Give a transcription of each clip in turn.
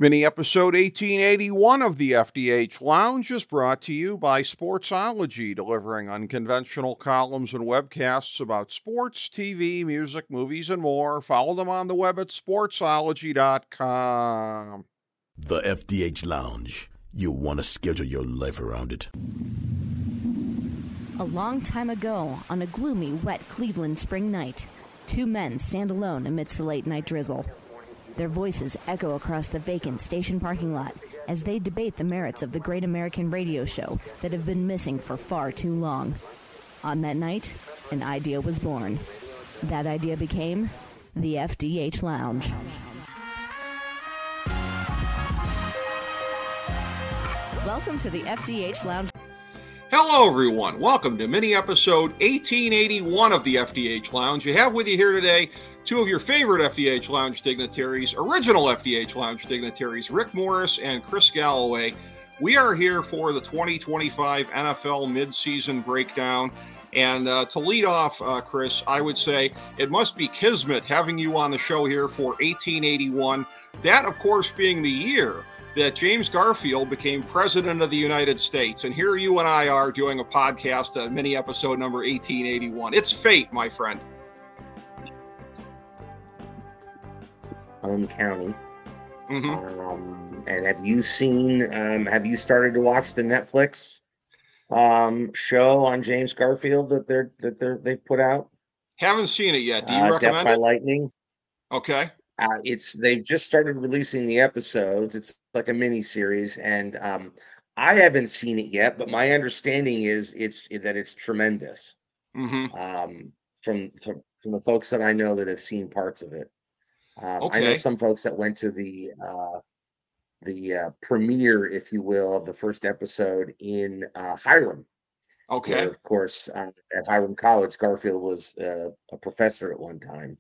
Mini episode 1881 of the FDH Lounge is brought to you by Sportsology, delivering unconventional columns and webcasts about sports, TV, music, movies, and more. Follow them on the web at sportsology.com. The FDH Lounge. You'll want to schedule your life around it. A long time ago, on a gloomy, wet Cleveland spring night, two men stand alone amidst the late-night drizzle. Their voices echo across the vacant station parking lot as they debate the merits of the great American radio show that have been missing for far too long. On that night, an idea was born. That idea became the FDH Lounge. Welcome to the FDH Lounge. Hello, everyone. Welcome to mini episode 1881 of the FDH Lounge. You have with you here today two of your favorite FDH Lounge dignitaries, original FDH Lounge dignitaries, Rick Morris and Chris Galloway. We are here for the 2025 NFL midseason breakdown. And to lead off, Chris, I would say it must be kismet having you on the show here for 1881. That, of course, being the year that James Garfield became president of the United States. And here you and I are doing a podcast, mini episode number 1881. It's fate, my friend. Home county. And have you started to watch the Netflix show on James Garfield that they put out? Haven't seen it yet. Do you recommend Death by it? Lightning. Okay. They've just started releasing the episodes. It's like a mini series, and I haven't seen it yet, but my understanding is it's tremendous. From the folks that I know that have seen parts of it. Okay. I know some folks that went to the premiere, if you will, of the first episode in Hiram. Okay. Where, of course, at Hiram College, Garfield was a professor at one time.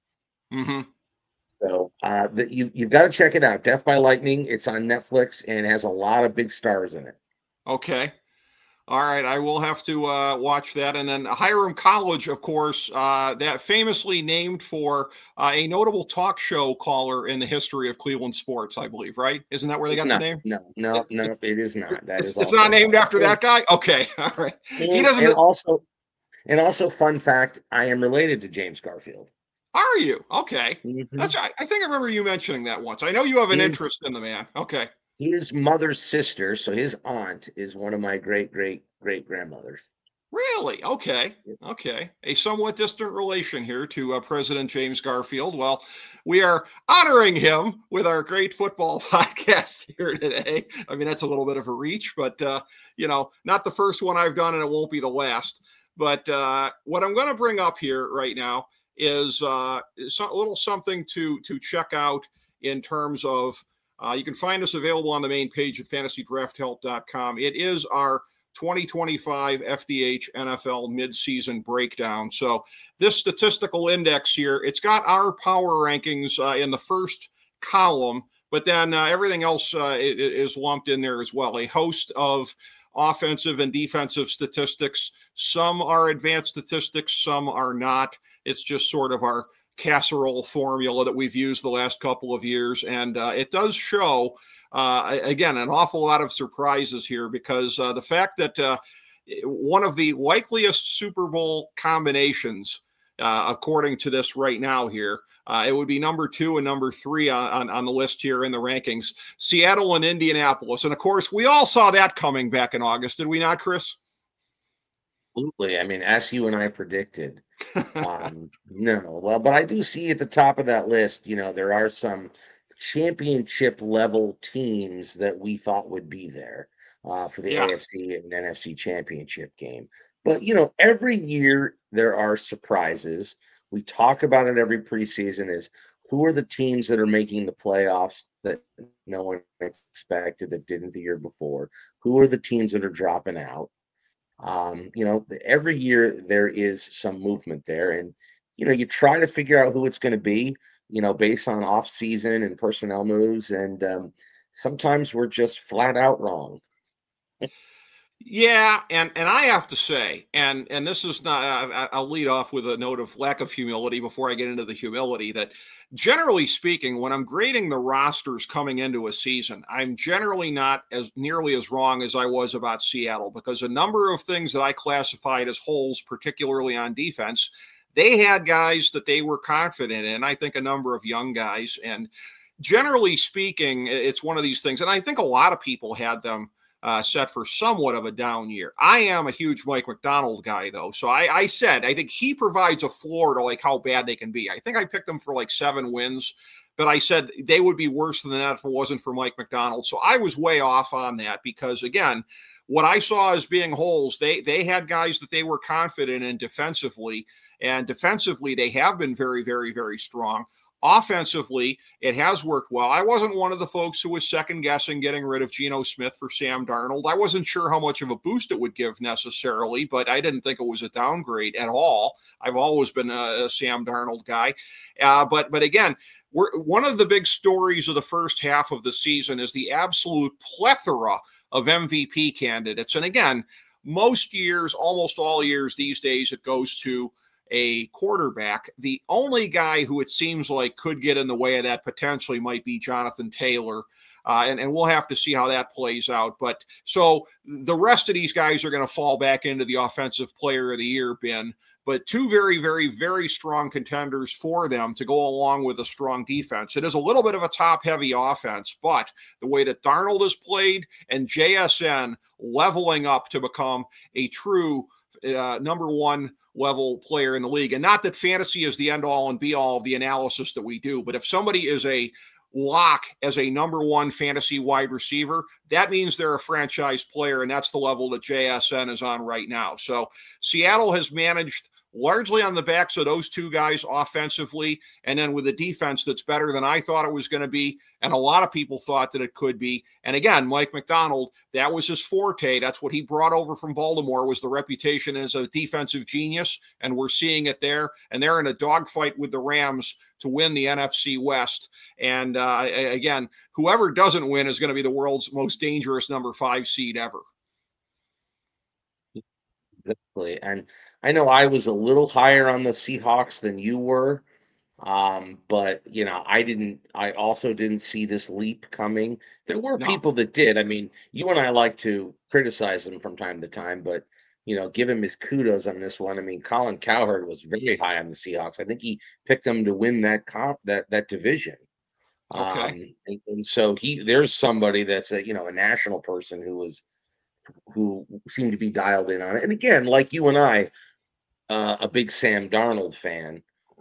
So you've got to check it out. Death by Lightning. It's on Netflix and has a lot of big stars in it. Okay. All right. I will have to watch that. And then Hiram College, of course, that famously named for a notable talk show caller in the history of Cleveland sports, I believe, right? Isn't that where they got the name? No, it is not. It's not named after that guy? Okay. All right. He doesn't. And also, fun fact, I am related to James Garfield. Are you? Okay. That's. I think I remember you mentioning that once. I know you have an interest in the man. Okay. His mother's sister, so his aunt, is one of my great-great-great-grandmothers. Really? Okay. Okay. A somewhat distant relation here to President James Garfield. Well, we are honoring him with our great football podcast here today. I mean, that's a little bit of a reach, but, not the first one I've done, and it won't be the last. But what I'm going to bring up here right now is a little something to check out in terms of, you can find us available on the main page at fantasydrafthelp.com. It is our 2025 FDH NFL midseason breakdown. So this statistical index here, it's got our power rankings in the first column, but then everything else is lumped in there as well. A host of offensive and defensive statistics. Some are advanced statistics, some are not. It's just sort of our casserole formula that we've used the last couple of years. And it does show, again, an awful lot of surprises here because the fact that one of the likeliest Super Bowl combinations, according to this right now here, it would be number 2 and number 3 on the list here in the rankings, Seattle and Indianapolis. And, of course, we all saw that coming back in August, did we not, Chris? Absolutely. I mean, as you and I predicted. No. Well, but I do see at the top of that list, there are some championship level teams that we thought would be there for the AFC and NFC championship game. But, every year there are surprises. We talk about it every preseason is who are the teams that are making the playoffs that no one expected that didn't the year before? Who are the teams that are dropping out? Every year there is some movement there, and you try to figure out who it's going to be, based on off season and personnel moves, and sometimes we're just flat out wrong. Yeah, and I have to say, and this is not, I'll lead off with a note of lack of humility before I get into the humility, that generally speaking, when I'm grading the rosters coming into a season, I'm generally not as nearly as wrong as I was about Seattle, because a number of things that I classified as holes, particularly on defense, they had guys that they were confident in. I think a number of young guys. And generally speaking, it's one of these things. And I think a lot of people had them set for somewhat of a down year. I am a huge Mike Macdonald guy, though. So I said, I think he provides a floor to like how bad they can be. I think I picked them for like 7 wins, but I said they would be worse than that if it wasn't for Mike Macdonald. So I was way off on that because, again, what I saw as being holes, they had guys that they were confident in defensively, and defensively they have been very, very, very strong. Offensively, it has worked well. I wasn't one of the folks who was second-guessing getting rid of Geno Smith for Sam Darnold. I wasn't sure how much of a boost it would give necessarily, but I didn't think it was a downgrade at all. I've always been a Sam Darnold guy. But again, one of the big stories of the first half of the season is the absolute plethora of MVP candidates. And again, most years, almost all years these days, it goes to a quarterback. The only guy who it seems like could get in the way of that potentially might be Jonathan Taylor. And we'll have to see how that plays out. But so the rest of these guys are going to fall back into the offensive player of the year bin. But 2 very, very, very strong contenders for them to go along with a strong defense. It is a little bit of a top-heavy offense, but the way that Darnold has played and JSN leveling up to become a true number 1 level player in the league. And not that fantasy is the end all and be all of the analysis that we do, but if somebody is a lock as a number 1 fantasy wide receiver, that means they're a franchise player, and that's the level that JSN is on right now. So Seattle has managed largely on the backs of those 2 guys offensively, and then with a defense that's better than I thought it was going to be, and a lot of people thought that it could be. And again, Mike Macdonald, that was his forte. That's what he brought over from Baltimore, was the reputation as a defensive genius, and we're seeing it there. And they're in a dogfight with the Rams to win the NFC West. And again, whoever doesn't win is going to be the world's most dangerous number 5 seed ever. Exactly. And I know I was a little higher on the Seahawks than you were. But I also didn't see this leap coming. There were people that did. I mean, you and I like to criticize them from time to time, but give him his kudos on this one. I mean, Colin Cowherd was very high on the Seahawks. I think he picked them to win that division. Okay. And so there's somebody that's a national person who seemed to be dialed in on it. And again, like you and I, a big Sam Darnold fan.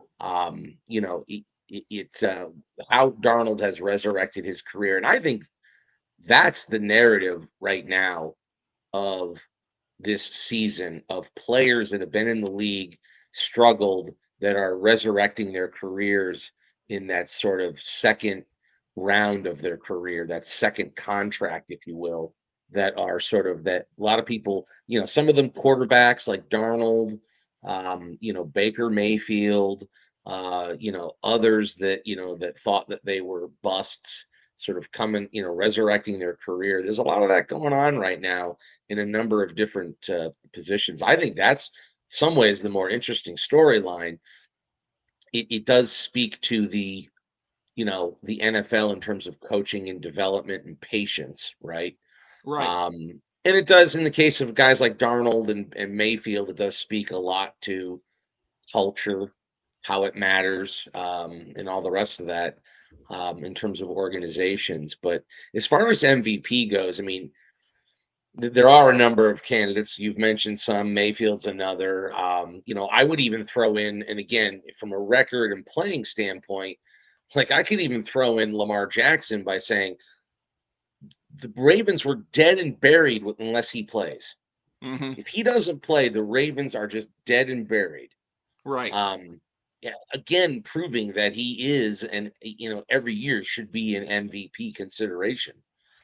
It's how Darnold has resurrected his career. And I think that's the narrative right now of this season, of players that have been in the league, struggled, that are resurrecting their careers in that sort of second round of their career, that second contract, if you will, that are sort of that a lot of people, some of them quarterbacks like Darnold, Baker Mayfield, others that, that thought that they were busts, sort of coming, resurrecting their career. There's a lot of that going on right now in a number of different positions. I think that's some ways the more interesting storyline. It does speak to the NFL in terms of coaching and development and patience, right? Right. And it does, in the case of guys like Darnold and Mayfield, it does speak a lot to culture, how it matters, and all the rest of that in terms of organizations. But as far as MVP goes, I mean, there are a number of candidates. You've mentioned some. Mayfield's another. I would even throw in, and again, from a record and playing standpoint, like I could even throw in Lamar Jackson by saying the Ravens were dead and buried unless he plays. Mm-hmm. If he doesn't play, the Ravens are just dead and buried. Right. Yeah, again, proving that he is, and every year should be an MVP consideration.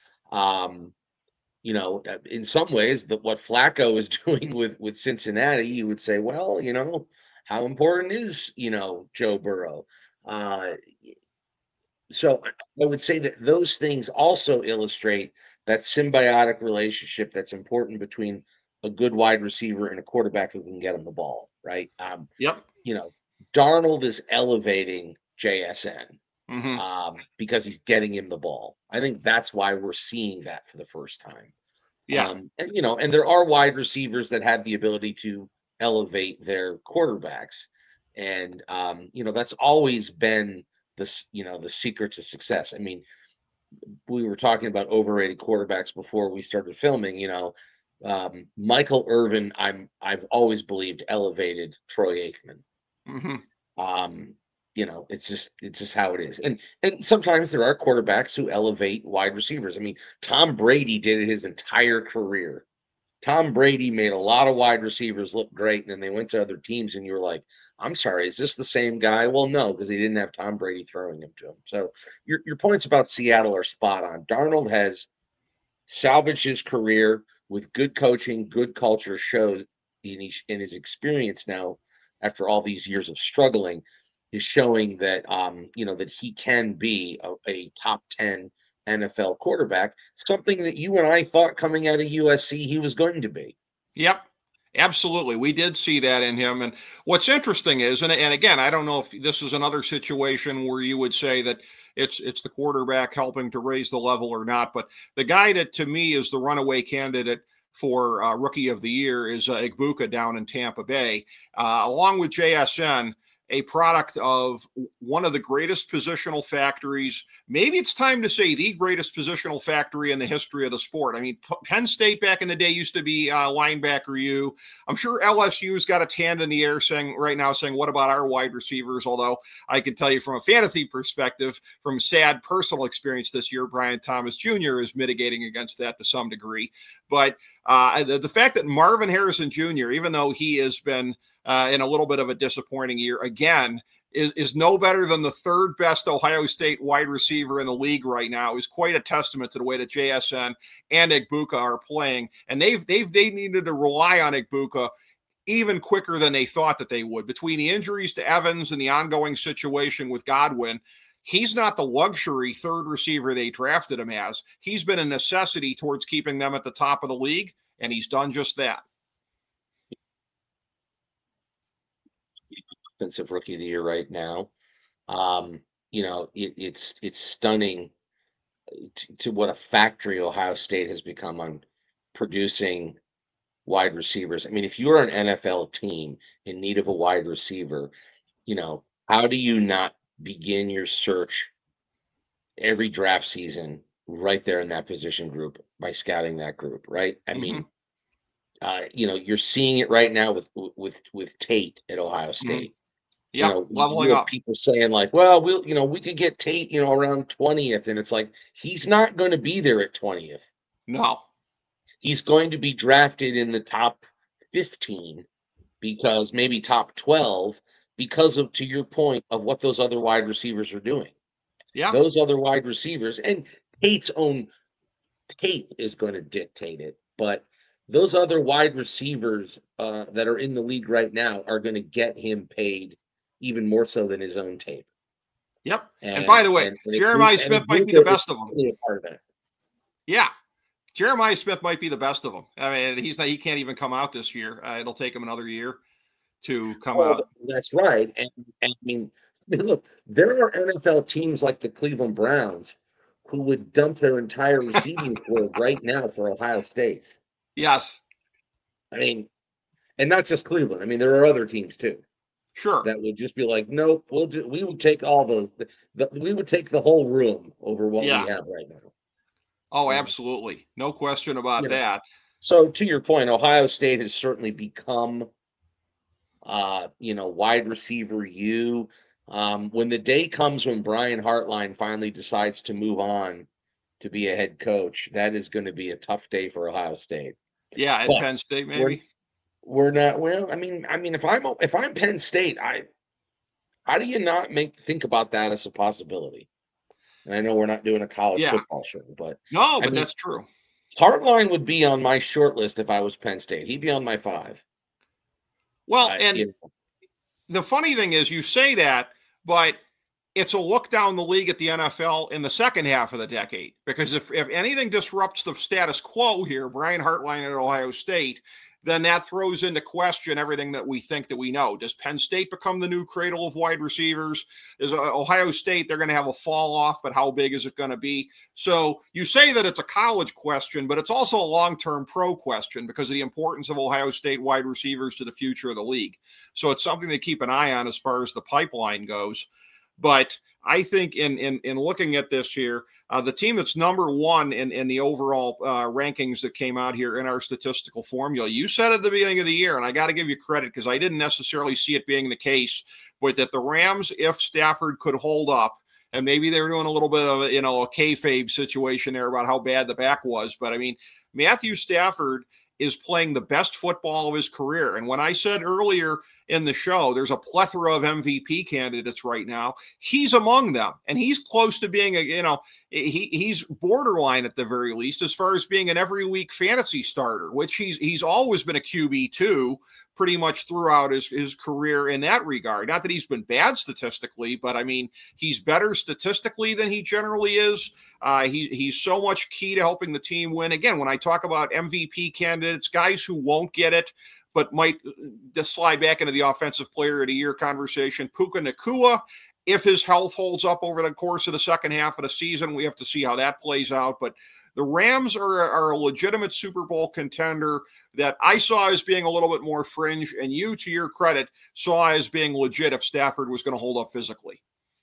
In some ways, what Flacco is doing with Cincinnati, you would say, well, how important is Joe Burrow? So I would say that those things also illustrate that symbiotic relationship that's important between a good wide receiver and a quarterback who can get him the ball, right? Yep. Darnold is elevating JSN Mm-hmm. because he's getting him the ball. I think that's why we're seeing that for the first time. Yeah. And there are wide receivers that have the ability to elevate their quarterbacks. And, that's always been the secret to success. I mean, we were talking about overrated quarterbacks before we started filming, Michael Irvin, I've always believed elevated Troy Aikman. Mm-hmm. It's just how it is. And sometimes there are quarterbacks who elevate wide receivers. I mean, Tom Brady did it his entire career. Tom Brady made a lot of wide receivers look great, and then they went to other teams, and you were like, I'm sorry, is this the same guy? Well, no, because he didn't have Tom Brady throwing him to him. So your points about Seattle are spot on. Darnold has salvaged his career with good coaching, good culture, shows in his experience now after all these years of struggling is showing that that he can be a top 10 NFL quarterback, something that you and I thought coming out of USC he was going to be. Yep. Absolutely. We did see that in him. And what's interesting is, and again, I don't know if this is another situation where you would say that it's the quarterback helping to raise the level or not, but the guy that to me is the runaway candidate for Rookie of the Year is Egbuka down in Tampa Bay, along with JSN, a product of one of the greatest positional factories. Maybe it's time to say the greatest positional factory in the history of the sport. I mean, Penn State back in the day used to be linebacker U. I'm sure LSU's got its hand in the air saying, what about our wide receivers? Although I can tell you from a fantasy perspective, from sad personal experience this year, Brian Thomas Jr. is mitigating against that to some degree. But the fact that Marvin Harrison Jr., even though he has been in a little bit of a disappointing year, again, is no better than the third best Ohio State wide receiver in the league right now, is quite a testament to the way that JSN and Egbuka are playing. And they needed to rely on Egbuka even quicker than they thought that they would. Between the injuries to Evans and the ongoing situation with Godwin, he's not the luxury third receiver they drafted him as. He's been a necessity towards keeping them at the top of the league, and he's done just that. Offensive Rookie of the Year right now. It's stunning to what a factory Ohio State has become on producing wide receivers. I mean, if you're an NFL team in need of a wide receiver, how do you not begin your search every draft season right there in that position group by scouting that group, right? I mean, you're seeing it right now with Tate at Ohio State. Yeah, leveling up. People saying like, well, we could get Tate, around 20th, and it's like he's not going to be there at 20th. No, he's going to be drafted in the top 15 because maybe top 12 because of, to your point, of what those other wide receivers are doing. Yeah, those other wide receivers and Tate's own tape is going to dictate it, but those other wide receivers that are in the league right now are going to get him paid even more so than his own tape. Yep. And by the way, Jeremiah Smith might be the best of them. Yeah. Jeremiah Smith might be the best of them. I mean, he can't even come out this year. It'll take him another year to come out. That's right. And I mean, look, there are NFL teams like the Cleveland Browns who would dump their entire receiving corps right now for Ohio State. Yes. I mean, and not just Cleveland. I mean, there are other teams too. Sure. That would just be like, nope, we would take all we would take the whole room over what we have right now. Oh, absolutely. No question about that. So to your point, Ohio State has certainly become, wide receiver U. When the day comes when Brian Hartline finally decides to move on to be a head coach, that is going to be a tough day for Ohio State. Yeah, at Penn State, maybe. We're not. Well, I mean, if I'm Penn State, how do you not think about that as a possibility? And I know we're not doing a college football show, but that's true. Hartline would be on my short list if I was Penn State. He'd be on my 5. Well, the funny thing is, you say that, but it's a look down the league at the NFL in the second half of the decade. Because if anything disrupts the status quo here, Brian Hartline at Ohio State, then that throws into question everything that we think that we know. Does Penn State become the new cradle of wide receivers? Is Ohio State, they're going to have a fall off, but how big is it going to be? So you say that it's a college question, but it's also a long-term pro question because of the importance of Ohio State wide receivers to the future of the league. So it's something to keep an eye on as far as the pipeline goes. But I think in looking at this here, the team that's number one in the overall rankings that came out here in our statistical formula, you said at the beginning of the year, and I got to give you credit because I didn't necessarily see it being the case, but that the Rams, if Stafford could hold up, and maybe they were doing a little bit of a kayfabe situation there about how bad the back was, but I mean, Matthew Stafford is playing the best football of his career. And when I said earlier in the show, there's a plethora of MVP candidates right now, he's among them. And he's close to being he's borderline at the very least as far as being an every week fantasy starter, which he's always been a QB2 pretty much throughout his career in that regard. Not that he's been bad statistically, but I mean, he's better statistically than he generally is. He's so much key to helping the team win. Again, when I talk about MVP candidates, guys who won't get it, but might just slide back into the offensive player of the year conversation, Puka Nacua, if his health holds up over the course of the second half of the season, we have to see how that plays out. But the Rams are a legitimate Super Bowl contender that I saw as being a little bit more fringe, and you, to your credit, saw as being legit if Stafford was going to hold up physically.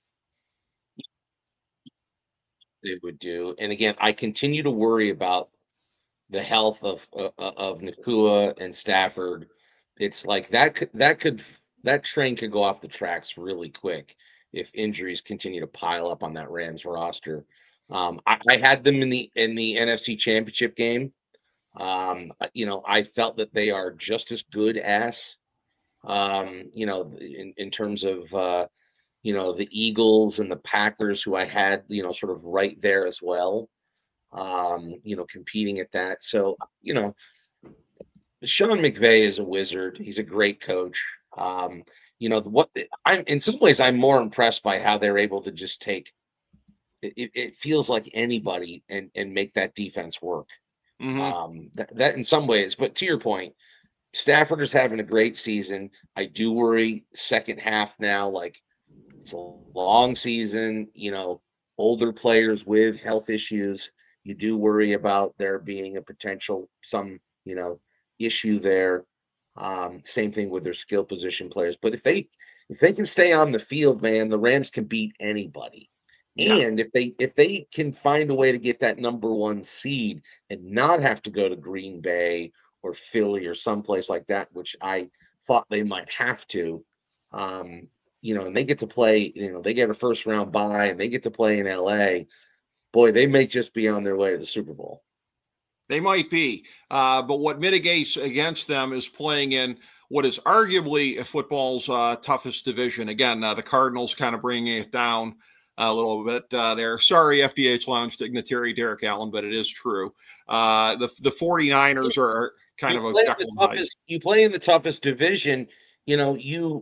They would do. And again, I continue to worry about the health of Nacua and Stafford. It's like that train could go off the tracks really quick if injuries continue to pile up on that Rams roster. I had them in the NFC Championship game. I felt that they are just as good as, in terms of, the Eagles and the Packers, who I had, sort of right there as well, competing at that. So, Sean McVay is a wizard. He's a great coach. In some ways, I'm more impressed by how they're able to just take, it feels like anybody and make that defense work. Mm-hmm. That in some ways, but to your point, Stafford is having a great season. I do worry second half now, like it's a long season, older players with health issues. You do worry about there being a potential, some, issue there. Same thing with their skill position players. But if they can stay on the field, man, the Rams can beat anybody. Yeah. And if they can find a way to get that number one seed and not have to go to Green Bay or Philly or someplace like that, which I thought they might have to, and they get to play, they get a first round bye and they get to play in LA, boy, they may just be on their way to the Super Bowl. They might be. But what mitigates against them is playing in what is arguably football's toughest division. Again, the Cardinals kind of bringing it down a little bit there. Sorry, FDH Lounge dignitary Derek Allen, but it is true. The 49ers are kind of a you play in the toughest division, you're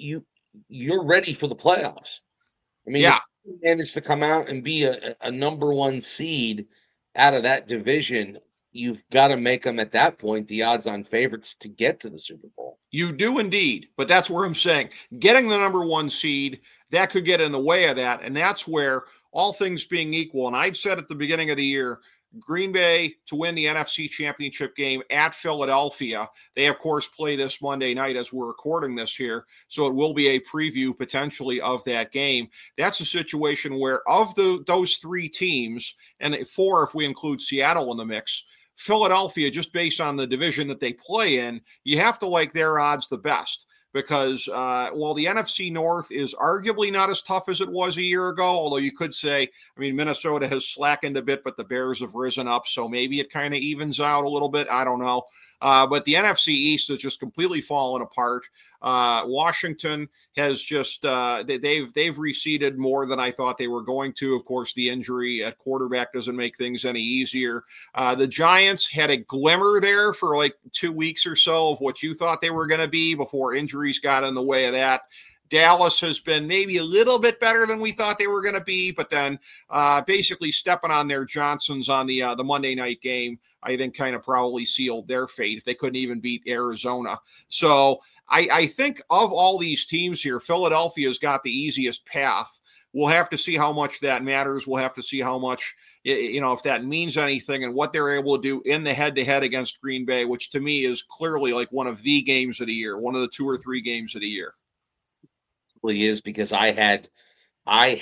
ready for the playoffs. I mean, if you manage to come out and be a number one seed out of that division, you've got to make them at that point the odds-on favorites to get to the Super Bowl. You do indeed, but that's where I'm saying getting the number one seed, that could get in the way of that, and that's where all things being equal, and I'd said at the beginning of the year, Green Bay to win the NFC Championship game at Philadelphia. They, of course, play this Monday night as we're recording this here, so it will be a preview potentially of that game. That's a situation where of those three teams, and four if we include Seattle in the mix, Philadelphia, just based on the division that they play in, you have to like their odds the best. Because while the NFC North is arguably not as tough as it was a year ago, although you could say, Minnesota has slackened a bit, but the Bears have risen up, so maybe it kind of evens out a little bit. I don't know. But the NFC East has just completely fallen apart. Washington has just they've receded more than I thought they were going to. Of course, the injury at quarterback doesn't make things any easier. The Giants had a glimmer there for like 2 weeks or so of what you thought they were going to be before injuries got in the way of that. Dallas has been maybe a little bit better than we thought they were going to be, but then basically stepping on their Johnsons on the Monday night game, I think kind of probably sealed their fate if they couldn't even beat Arizona. So I think of all these teams here, Philadelphia's got the easiest path. We'll have to see how much that matters. We'll have to see how much, if that means anything and what they're able to do in the head-to-head against Green Bay, which to me is clearly like one of the games of the year, one of the 2 or 3 games of the year. Is because I had my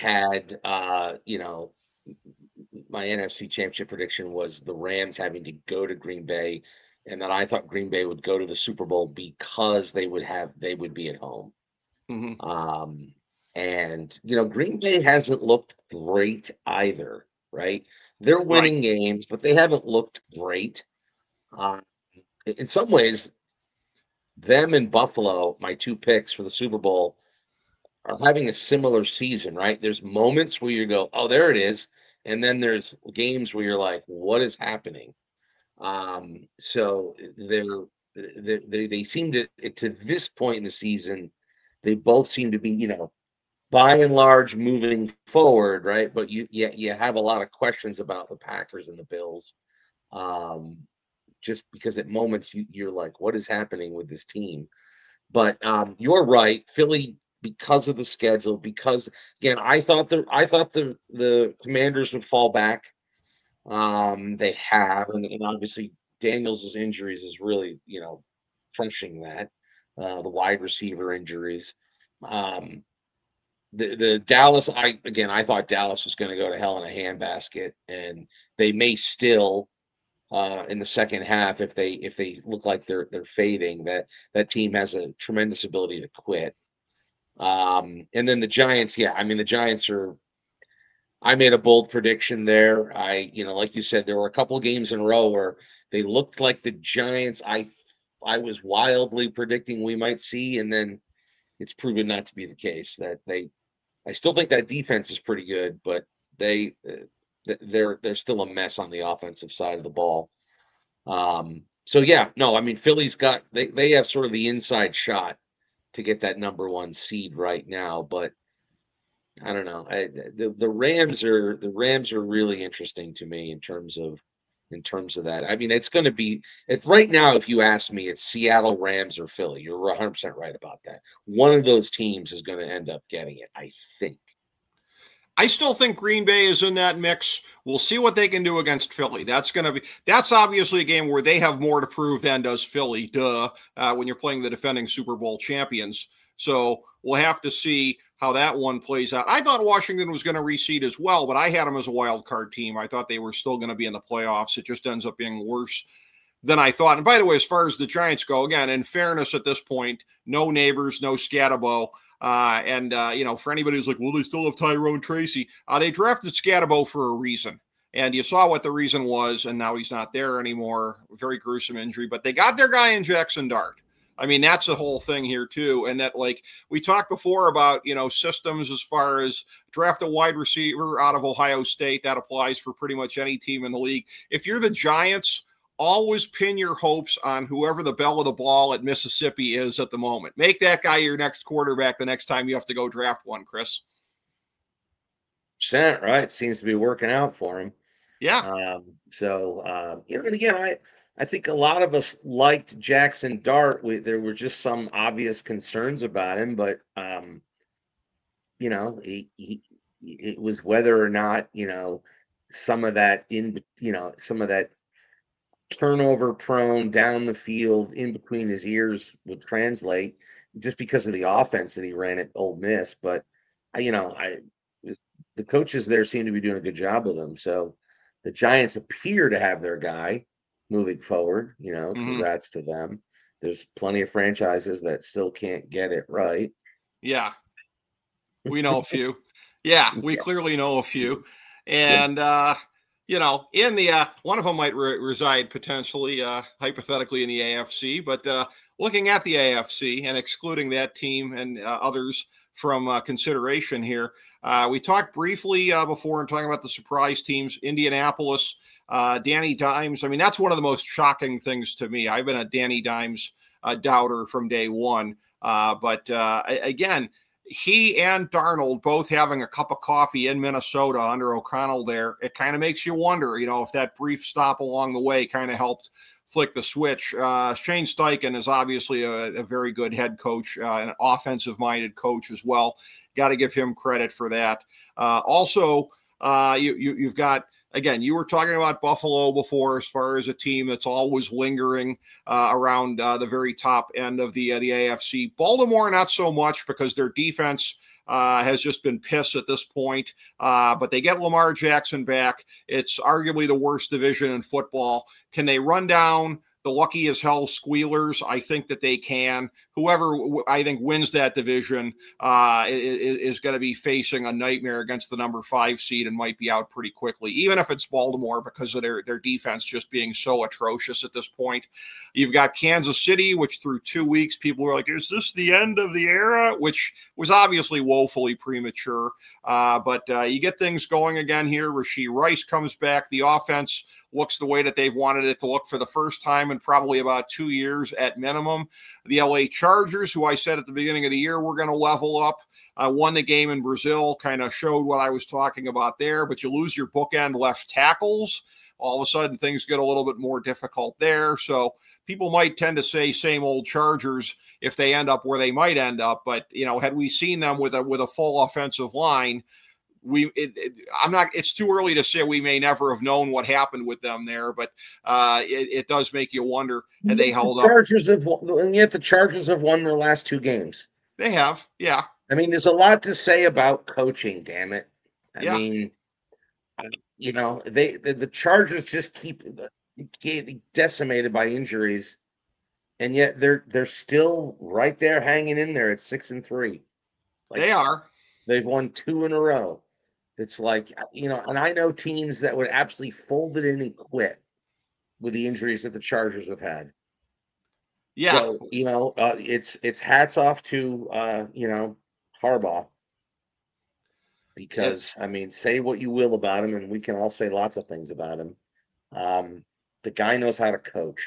NFC Championship prediction was the Rams having to go to Green Bay, and that I thought Green Bay would go to the Super Bowl because they would be at home. Mm-hmm. And Green Bay hasn't looked great either, right? They're winning games, but they haven't looked great. In some ways, them and Buffalo, my 2 picks for the Super Bowl, are having a similar season, right? There's moments where you go, oh, there it is. And then there's games where you're like, what is happening? So they seem to this point in the season, they both seem to be, by and large moving forward, right? But you have a lot of questions about the Packers and the Bills. Just because at moments you're like, what is happening with this team? But you're right, Philly, because of the schedule, because again, I thought the Commanders would fall back. They have, and obviously Daniels' injuries is really, crushing that. The wide receiver injuries. The Dallas, I thought Dallas was going to go to hell in a handbasket, and they may still in the second half if they look like they're fading. That team has a tremendous ability to quit. And then the Giants, the Giants are. I made a bold prediction there. Like you said, there were a couple of games in a row where they looked like the Giants. I was wildly predicting we might see, and then it's proven not to be the case. I still think that defense is pretty good, but they're still a mess on the offensive side of the ball. Philly's got they have sort of the inside shot to get that number 1 seed right now, but I don't know. The Rams are really interesting to me in terms of that. I mean, it's going to be right now. If you ask me, it's Seattle, Rams, or Philly. You're 100% right about that. One of those teams is going to end up getting it, I think. I still think Green Bay is in that mix. We'll see what they can do against Philly. That's obviously a game where they have more to prove than does Philly. When you're playing the defending Super Bowl champions. So we'll have to see how that one plays out. I thought Washington was going to reseed as well, but I had them as a wild card team. I thought they were still going to be in the playoffs. It just ends up being worse than I thought. And by the way, as far as the Giants go, again, in fairness at this point, no Neighbors, no Scatabo. For anybody who's like, well, they still have Tyrone Tracy. They drafted Scatabo for a reason. And you saw what the reason was, and now he's not there anymore. Very gruesome injury. But they got their guy in Jackson Dart. I mean, that's the whole thing here, too. And that, like, we talked before about, systems as far as draft a wide receiver out of Ohio State. That applies for pretty much any team in the league. If you're the Giants, always pin your hopes on whoever the belle of the ball at Mississippi is at the moment. Make that guy your next quarterback the next time you have to go draft one, Chris. Right. Seems to be working out for him. Yeah. And again, I think a lot of us liked Jackson Dart. There were just some obvious concerns about him, but it was whether or not some of that turnover prone down the field in between his ears would translate just because of the offense that he ran at Ole Miss. But the coaches there seem to be doing a good job with him. So the Giants appear to have their guy moving forward. Congrats to them. There's plenty of franchises that still can't get it right. Yeah. We know a few. Yeah, we clearly know a few. And, in the one of them might reside potentially, hypothetically, in the AFC. But looking at the AFC and excluding that team and others from consideration here, we talked briefly before and talking about the surprise teams, Indianapolis, Danny Dimes. I mean, that's one of the most shocking things to me. I've been a Danny Dimes doubter from day one. But again, he and Darnold both having a cup of coffee in Minnesota under O'Connell there, it kind of makes you wonder, if that brief stop along the way kind of helped flick the switch. Shane Steichen is obviously a very good head coach, an offensive-minded coach as well. Got to give him credit for that. Also, you've got, again, you were talking about Buffalo before as far as a team that's always lingering around the very top end of the AFC. Baltimore, not so much because their defense has just been piss at this point. But they get Lamar Jackson back. It's arguably the worst division in football. Can they run down the lucky as hell Squealers? I think that they can. Whoever I think wins that division is going to be facing a nightmare against the number 5 seed and might be out pretty quickly, even if it's Baltimore, because of their defense just being so atrocious at this point. You've got Kansas City, which through 2 weeks, people were like, is this the end of the era? Which was obviously woefully premature. But you get things going again here. Rashee Rice comes back. The offense looks the way that they've wanted it to look for the first time in probably about 2 years at minimum. The LA Chargers, who I said at the beginning of the year were going to level up, won the game in Brazil, kind of showed what I was talking about there, but you lose your bookend left tackles. All of a sudden, things get a little bit more difficult there. So people might tend to say same old Chargers if they end up where they might end up. But, had we seen them with a full offensive line, it's too early to say. We may never have known what happened with them there, but it does make you wonder, had they held up. And yet the Chargers have won their last 2 games. They have, yeah. I mean, there's a lot to say about coaching, damn it. I mean, the Chargers just keep getting decimated by injuries, and yet they're still right there hanging in there at 6-3. They are. They've won 2 in a row. It's like, and I know teams that would absolutely fold it in and quit with the injuries that the Chargers have had. Yeah. So, it's hats off to, Harbaugh. Because, say what you will about him, and we can all say lots of things about him. The guy knows how to coach.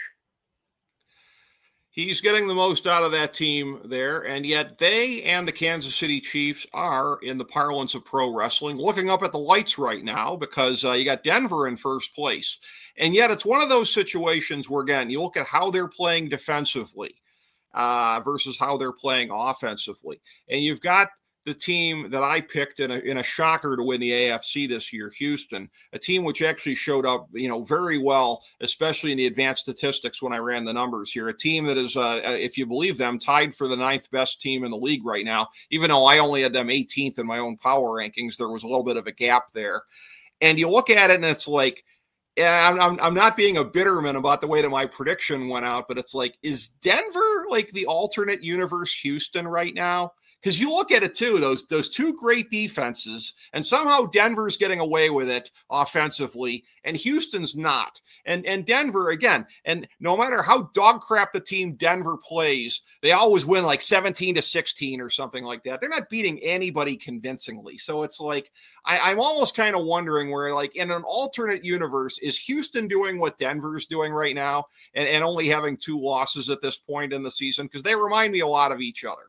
He's getting the most out of that team there, and yet they and the Kansas City Chiefs are, in the parlance of pro wrestling, looking up at the lights right now because you got Denver in first place. And yet it's one of those situations where, again, you look at how they're playing defensively versus how they're playing offensively. And you've got the team that I picked in a shocker to win the AFC this year, Houston, a team which actually showed up, very well, especially in the advanced statistics when I ran the numbers here. A team that is, if you believe them, tied for the 9th best team in the league right now. Even though I only had them 18th in my own power rankings, there was a little bit of a gap there. And you look at it and it's like, I'm not being a bitterman about the way that my prediction went out, but it's like, is Denver like the alternate universe Houston right now? Because you look at it too, those 2 great defenses, and somehow Denver's getting away with it offensively, and Houston's not. And Denver, again, and no matter how dog crap the team Denver plays, they always win like 17-16 or something like that. They're not beating anybody convincingly. So it's like, I'm almost kind of wondering where, like, in an alternate universe, is Houston doing what Denver's doing right now and only having 2 losses at this point in the season? Because they remind me a lot of each other.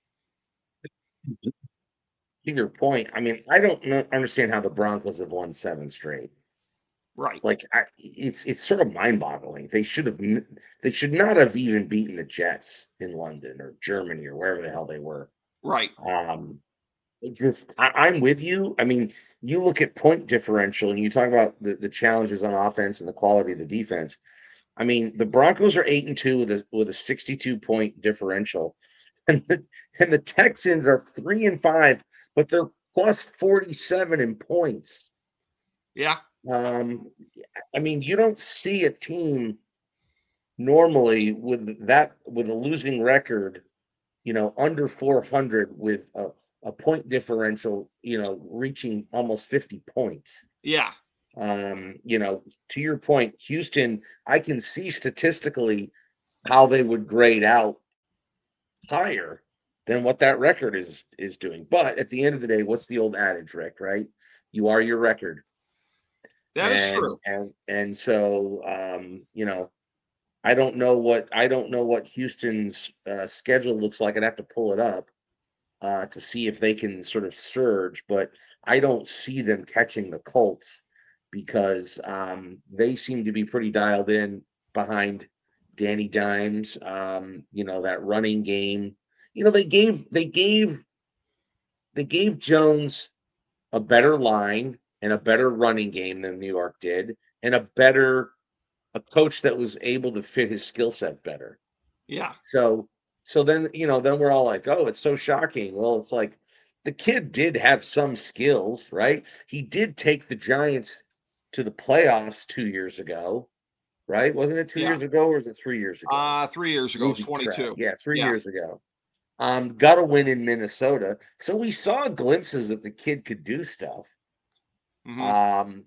To your point, I don't understand how the Broncos have won 7 straight. Right. Like, it's sort of mind-boggling. They should not have even beaten the Jets in London or Germany or wherever the hell they were. Right. I'm with you. You look at point differential and you talk about the challenges on offense and the quality of the defense. The Broncos are 8-2 with a 62-point differential. And the Texans are 3-5, but they're plus 47 in points. Yeah. You don't see a team normally with a losing record, under 400 with a point differential, reaching almost 50 points. Yeah. To your point, Houston, I can see statistically how they would grade out higher than what that record is doing. But at the end of the day, what's the old adage, Rick, right? You are your record. That is true. And so I don't know what Houston's schedule looks like. I'd have to pull it up. to see if they can sort of surge, but I don't see them catching the Colts because they seem to be pretty dialed in behind Danny Dimes. That running game. They gave Jones a better line and a better running game than New York did, and a coach that was able to fit his skill set better. Yeah. So then we're all like, oh, it's so shocking. Well, it's like the kid did have some skills, right? He did take the Giants to the playoffs 2 years ago, right? Wasn't it 2 years ago, or was it 3 years ago? 3 years ago, it's 22. Yeah, 3 years ago. Got a win in Minnesota. So we saw glimpses that the kid could do stuff. Mm-hmm.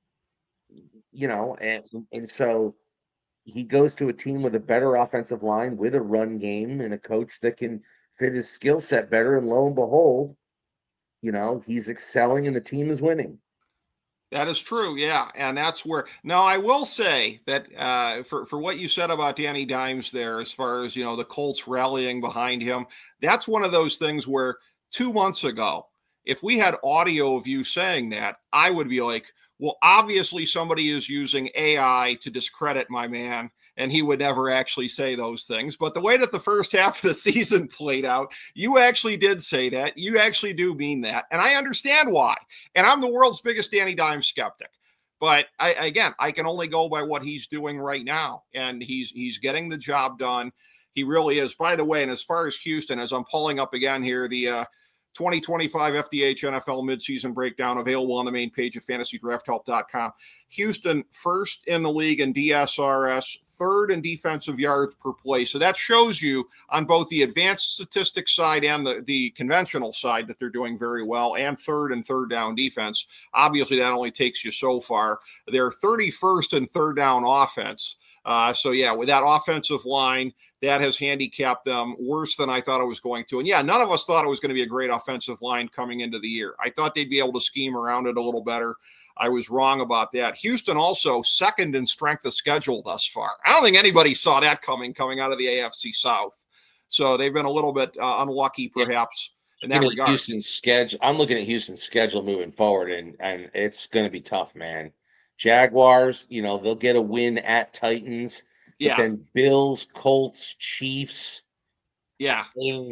And so he goes to a team with a better offensive line, with a run game, and a coach that can fit his skill set better. And lo and behold, he's excelling and the team is winning. That is true, yeah, and that's where. Now, I will say that for what you said about Danny Dimes there, as far as the Colts rallying behind him, that's one of those things where 2 months ago, if we had audio of you saying that, I would be like, well, obviously somebody is using AI to discredit my man, and he would never actually say those things. But the way that the first half of the season played out, you actually did say that. You actually do mean that. And I understand why. And I'm the world's biggest Danny Dimes skeptic. But I can only go by what he's doing right now. And he's getting the job done. He really is. By the way, and as far as Houston, as I'm pulling up again here, the 2025 FDH NFL midseason breakdown available on the main page of fantasydrafthelp.com. Houston first in the league in DSRS, third in defensive yards per play. So that shows you on both the advanced statistics side and the conventional side that they're doing very well, and third and third down defense. Obviously, that only takes you so far. They're 31st in third down offense. With that offensive line, that has handicapped them worse than I thought it was going to. And yeah, none of us thought it was going to be a great offensive line coming into the year. I thought they'd be able to scheme around it a little better. I was wrong about that. Houston also second in strength of schedule thus far. I don't think anybody saw that coming out of the AFC South. So they've been a little bit unlucky, perhaps, in that regard. Houston's schedule. I'm looking at Houston's schedule moving forward, and it's going to be tough, man. Jaguars, they'll get a win at Titans. Yeah. But then Bills, Colts, Chiefs. Yeah.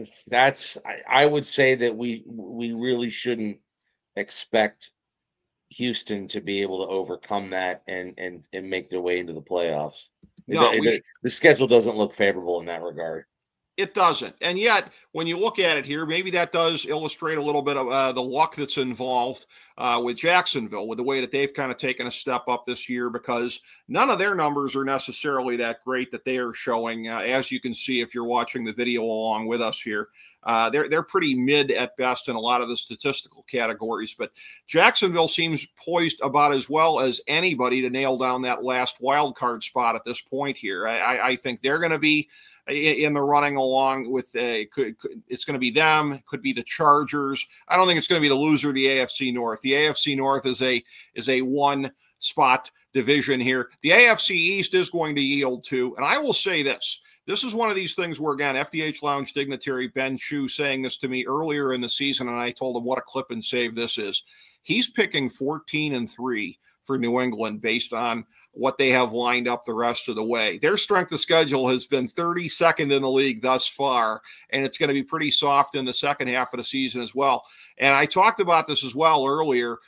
I would say that we really shouldn't expect Houston to be able to overcome that and make their way into the playoffs. No, the schedule doesn't look favorable in that regard. It doesn't. And yet, when you look at it here, maybe that does illustrate a little bit of the luck that's involved with Jacksonville, with the way that they've kind of taken a step up this year, because none of their numbers are necessarily that great that they are showing. As you can see, if you're watching the video along with us here, they're pretty mid at best in a lot of the statistical categories. But Jacksonville seems poised about as well as anybody to nail down that last wild card spot at this point here. I think they're going to be in the running along with it's going to be them. It could be the Chargers. I don't think it's going to be the loser of the AFC North. The AFC North is a one spot division here. The AFC East is going to yield to, and I will say this. This is one of these things where, again, FDH Lounge dignitary Ben Chu saying this to me earlier in the season, and I told him what a clip and save this is. He's picking 14-3 for New England based on what they have lined up the rest of the way. Their strength of schedule has been 32nd in the league thus far, and it's going to be pretty soft in the second half of the season as well. And I talked about this as well earlier.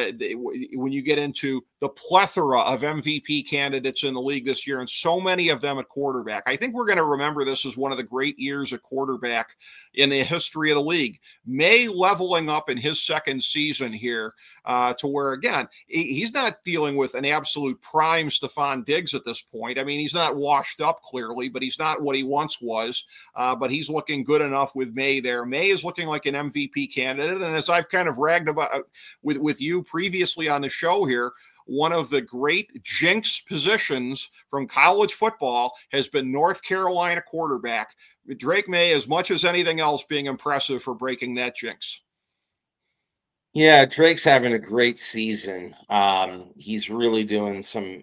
When you get into the plethora of MVP candidates in the league this year, and so many of them at quarterback, I think we're going to remember this as one of the great years at quarterback in the history of the league. May leveling up in his second season here to where, again, he's not dealing with an absolute prime Stephon Diggs at this point. I mean, he's not washed up clearly, but he's not what he once was. But he's looking good enough with May there. May is looking like an MVP candidate. And as I've kind of ragged about with you previously on the show here, one of the great jinx positions from college football has been North Carolina quarterback. Drake May, as much as anything else, being impressive for breaking that jinx. Yeah, Drake's having a great season. He's really doing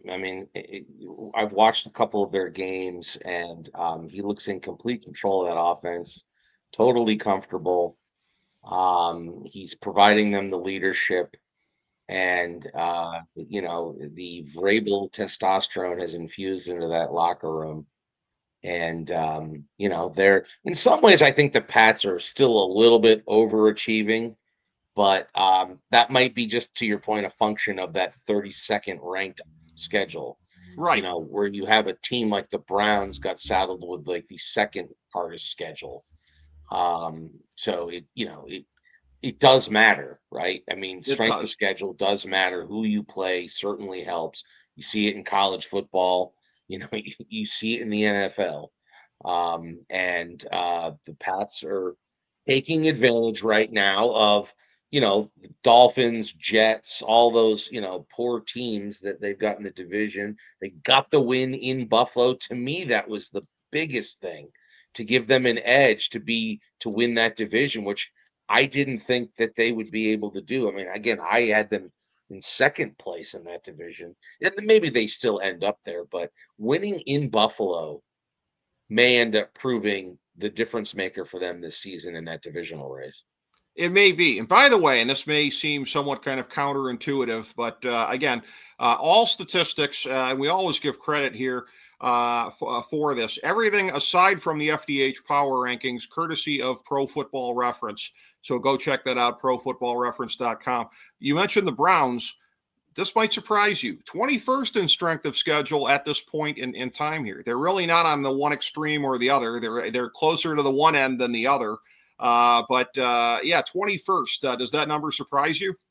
I've watched a couple of their games, and he looks in complete control of that offense, totally comfortable. He's providing them the leadership, and the Vrabel testosterone has infused into that locker room. And they're in some ways, I think the Pats are still a little bit overachieving, but that might be, just to your point, a function of that 32nd ranked schedule. Right. Where you have a team like the Browns got saddled with like the second hardest schedule. So it does matter, right? I mean, strength of schedule does matter. Who you play certainly helps. You see it in college football. You see it in the NFL. And the Pats are taking advantage right now of, the Dolphins, Jets, all those, poor teams that they've got in the division. They got the win in Buffalo. To me, that was the biggest thing, to give them an edge to win that division, which I didn't think that they would be able to do. I mean, again, I had them in second place in that division, and maybe they still end up there, but winning in Buffalo may end up proving the difference maker for them this season in that divisional race. It may be. And by the way, and this may seem somewhat kind of counterintuitive, but again, all statistics, and we always give credit here for this. Everything aside from the FDH power rankings, courtesy of Pro Football Reference. So go check that out, profootballreference.com. You mentioned the Browns. This might surprise you. 21st in strength of schedule at this point in time here. They're really not on the one extreme or the other. They're closer to the one end than the other. But 21st. Does that number surprise you?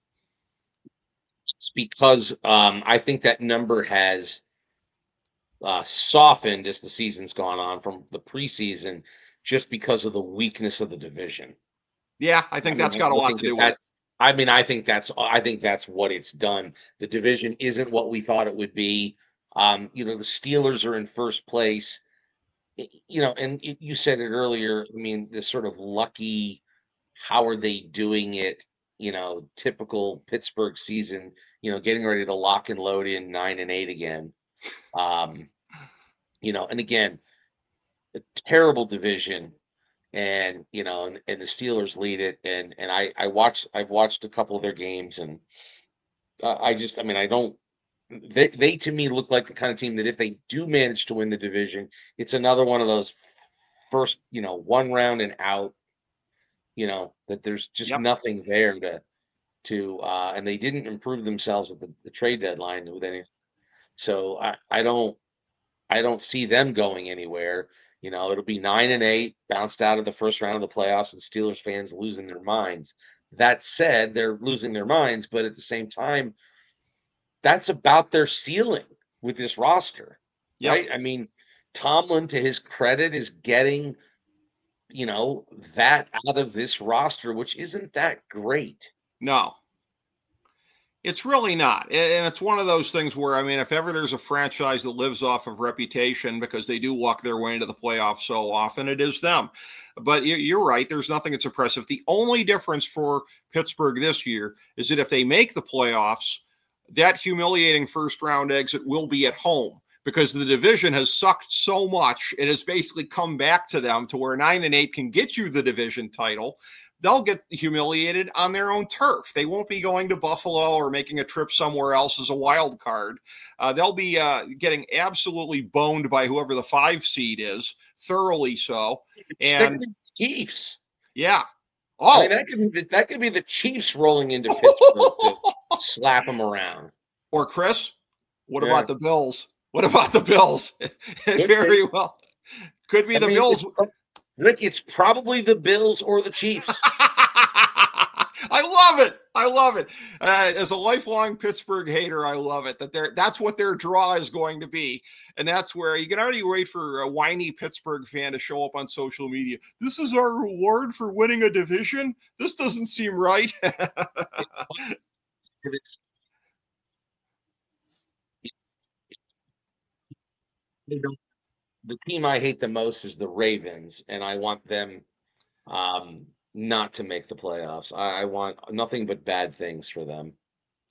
It's because I think that number has softened as the season's gone on from the preseason, just because of the weakness of the division. Yeah, I think that's got a lot to do with it. I think that's what it's done. The division isn't what we thought it would be. The Steelers are in first place. And you said it earlier. I mean, this sort of lucky, how are they doing it? Typical Pittsburgh season. Getting ready to lock and load in 9-8 again. And again, a terrible division. And and the Steelers lead it, and I've watched a couple of their games, and they to me look like the kind of team that if they do manage to win the division, it's another one of those first, one round and out, that there's just nothing there to and they didn't improve themselves at the trade deadline with any. So I don't see them going anywhere. It'll be 9-8, bounced out of the first round of the playoffs, and Steelers fans losing their minds. That said, they're losing their minds, but at the same time, that's about their ceiling with this roster, right? I mean, Tomlin, to his credit, is getting, that out of this roster, which isn't that great. No. It's really not. And it's one of those things where, I mean, if ever there's a franchise that lives off of reputation because they do walk their way into the playoffs so often, it is them. But you're right. There's nothing that's impressive. The only difference for Pittsburgh this year is that if they make the playoffs, that humiliating first round exit will be at home, because the division has sucked so much. It has basically come back to them to where 9-8 can get you the division title. They'll get humiliated on their own turf. They won't be going to Buffalo or making a trip somewhere else as a wild card. They'll be getting absolutely boned by whoever the 5 seed is, thoroughly so. And Chiefs. Yeah. Oh, I mean, that could be the Chiefs rolling into Pittsburgh to slap them around. Or Chris, what about the Bills? What about the Bills? Very well. Could be the Bills. Rick, it's probably the Bills or the Chiefs. I love it. As a lifelong Pittsburgh hater, I love it that's what their draw is going to be. And that's where you can already wait for a whiny Pittsburgh fan to show up on social media. This is our reward for winning a division? This doesn't seem right. The team I hate the most is the Ravens, and I want them not to make the playoffs. I want nothing but bad things for them.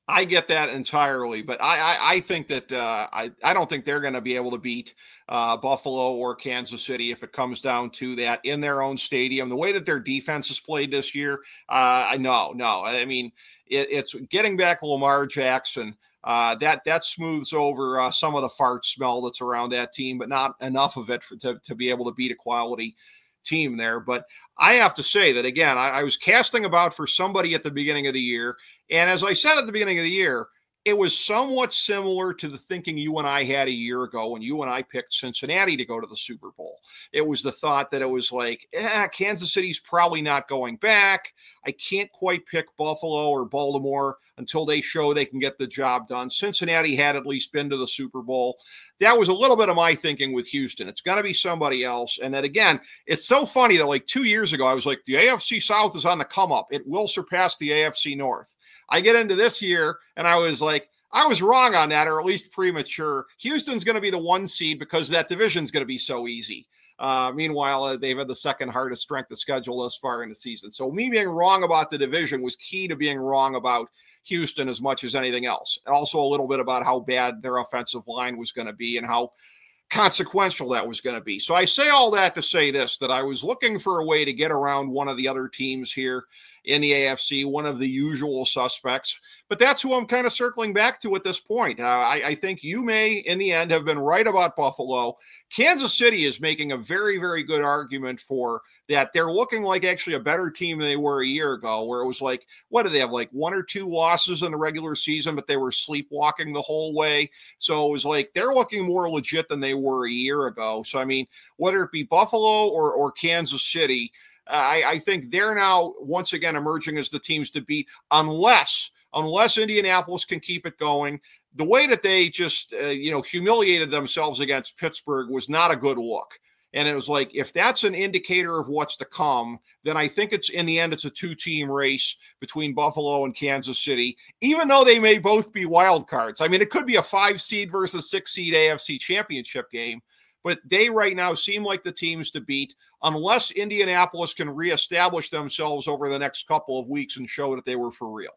I get that entirely, but I think that I don't think they're going to be able to beat Buffalo or Kansas City if it comes down to that in their own stadium. The way that their defense has played this year, I no. I mean, it's getting back Lamar Jackson. That smooths over some of the fart smell that's around that team, but not enough of it to be able to beat a quality team there. But I have to say that, again, I was casting about for somebody at the beginning of the year. And as I said at the beginning of the year, it was somewhat similar to the thinking you and I had a year ago when you and I picked Cincinnati to go to the Super Bowl. It was the thought that it was like, Kansas City's probably not going back. I can't quite pick Buffalo or Baltimore until they show they can get the job done. Cincinnati had at least been to the Super Bowl. That was a little bit of my thinking with Houston. It's going to be somebody else. And then again, it's so funny that like 2 years ago, I was like, the AFC South is on the come up. It will surpass the AFC North. I get into this year and I was like, I was wrong on that, or at least premature. Houston's going to be the 1 seed because that division's going to be so easy. Meanwhile, they've had the second hardest strength of schedule thus far in the season. So me being wrong about the division was key to being wrong about Houston as much as anything else. Also a little bit about how bad their offensive line was going to be and how consequential that was going to be. So I say all that to say this, that I was looking for a way to get around one of the other teams here in the AFC, one of the usual suspects, but that's who I'm kind of circling back to at this point. I think you may, in the end, have been right about Buffalo. Kansas City is making a very, very good argument for that. They're looking like actually a better team than they were a year ago, where it was like, what did they have, like 1 or 2 losses in the regular season, but they were sleepwalking the whole way. So it was like they're looking more legit than they were a year ago. So, I mean, whether it be Buffalo or Kansas City, I think they're now once again emerging as the teams to beat, unless Indianapolis can keep it going. The way that they just humiliated themselves against Pittsburgh was not a good look. And it was like, if that's an indicator of what's to come, then I think it's in the end, it's a 2-team race between Buffalo and Kansas City, even though they may both be wild cards. I mean, it could be a 5 seed versus 6 seed AFC championship game, but they right now seem like the teams to beat, unless Indianapolis can reestablish themselves over the next couple of weeks and show that they were for real.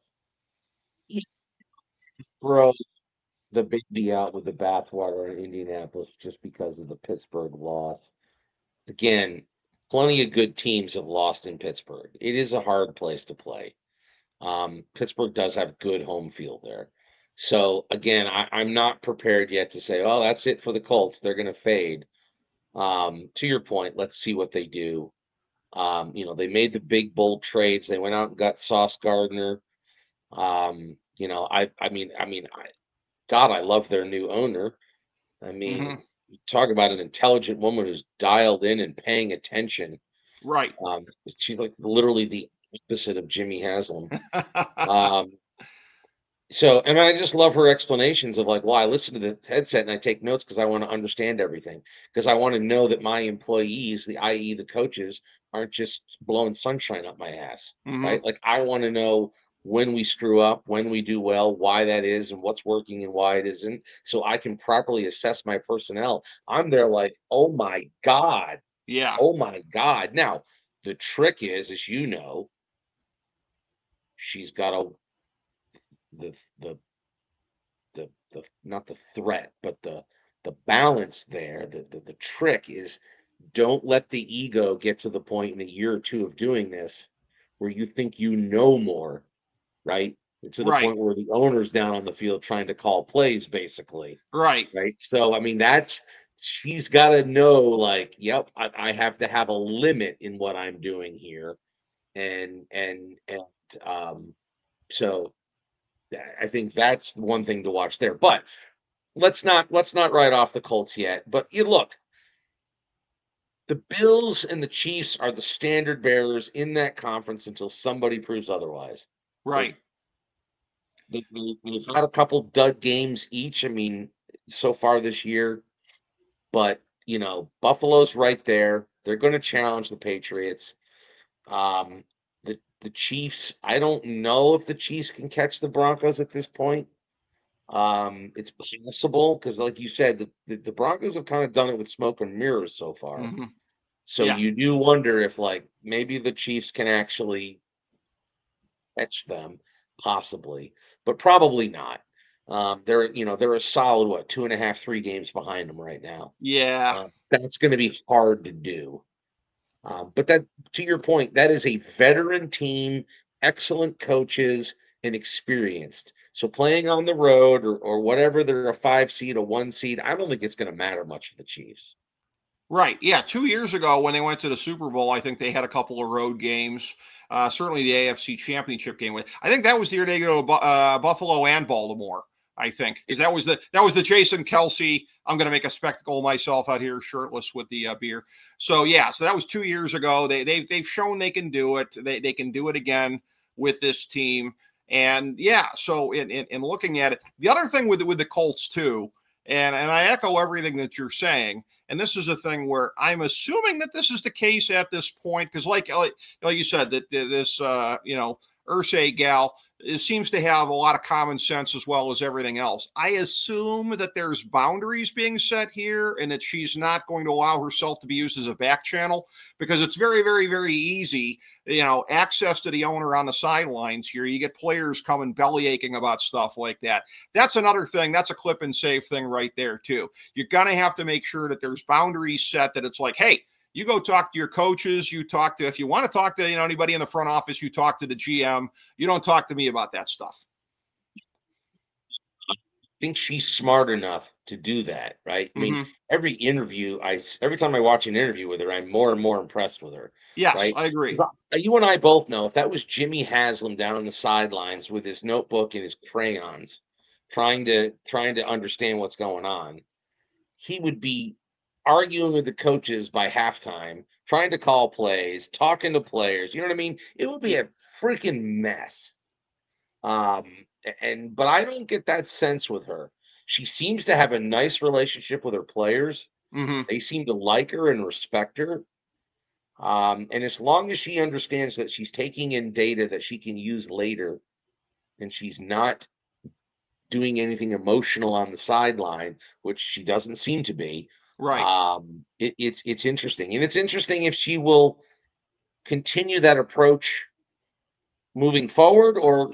Throw the baby out with the bathwater in Indianapolis just because of the Pittsburgh loss. Again, plenty of good teams have lost in Pittsburgh. It is a hard place to play. Pittsburgh does have good home field there. So again, I'm not prepared yet to say, oh, that's it for the Colts. They're going to fade. To your point, let's see what they do. They made the big bold trades. They went out and got Sauce Gardner. I love their new owner. I mean, you talk about an intelligent woman who's dialed in and paying attention. Right. She's like literally the opposite of Jimmy Haslam. And I just love her explanations of like, well, I listen to the headset and I take notes because I want to understand everything. Because I want to know that my employees, i.e. the coaches, aren't just blowing sunshine up my ass, right? Like, I want to know when we screw up, when we do well, why that is, and what's working and why it isn't, so I can properly assess my personnel. I'm there like, oh my God. Yeah. Oh my God. Now, the trick is, as you know, she's got the not the threat, but the balance there. The trick is, don't let the ego get to the point in a year or two of doing this where you think you know more, right? To the point where the owner's down on the field trying to call plays, basically. Right. So, I mean, she's got to know, like, yep, I have to have a limit in what I'm doing here. So I think that's one thing to watch there. But let's not write off the Colts yet. But you look, the Bills and the Chiefs are the standard bearers in that conference until somebody proves otherwise. Right. They've had a couple dud games each, I mean, so far this year. But, Buffalo's right there. They're going to challenge the Patriots. The Chiefs, I don't know if the Chiefs can catch the Broncos at this point. It's possible because, like you said, the Broncos have kind of done it with smoke and mirrors so far. So you do wonder if, like, maybe the Chiefs can actually catch them. possibly, but probably not. They're a solid 2.5, 3 games behind them right now. Yeah. That's going to be hard to do. But that, to your point, that is a veteran team, excellent coaches, and experienced. So playing on the road or whatever, they're a 5 seed, a 1 seed. I don't think it's going to matter much for the Chiefs. Right. Yeah. 2 years ago, when they went to the Super Bowl, I think they had a couple of road games. Certainly the AFC Championship game. I think that was the year they go to Buffalo and Baltimore. I think because that was the Jason Kelce. I'm going to make a spectacle of myself out here, shirtless with the beer. So yeah, so that was 2 years ago. They've shown they can do it. They can do it again with this team. And yeah, so in looking at it, the other thing with the Colts too, and I echo everything that you're saying. And this is a thing where I'm assuming that this is the case at this point, because like you said, that this Irsay gal seems to have a lot of common sense as well as everything else. I assume that there's boundaries being set here and that she's not going to allow herself to be used as a back channel, because it's very, very, very easy, access to the owner on the sidelines here. You get players coming belly aching about stuff like that. That's another thing. That's a clip and save thing right there too. You're going to have to make sure that there's boundaries set, that it's like, hey, you go talk to your coaches. You talk to, if you want to talk to anybody in the front office, you talk to the GM. You don't talk to me about that stuff. I think she's smart enough to do that, right? I mean, every time I watch an interview with her, I'm more and more impressed with her. Yes, right? I agree. You and I both know if that was Jimmy Haslam down on the sidelines with his notebook and his crayons, trying to understand what's going on, he would be arguing with the coaches by halftime, trying to call plays, talking to players. You know what I mean? It would be a freaking mess. But I don't get that sense with her. She seems to have a nice relationship with her players. They seem to like her and respect her. And as long as she understands that she's taking in data that she can use later, and she's not doing anything emotional on the sideline, which she doesn't seem to be, right? It's interesting, and it's interesting if she will continue that approach moving forward, or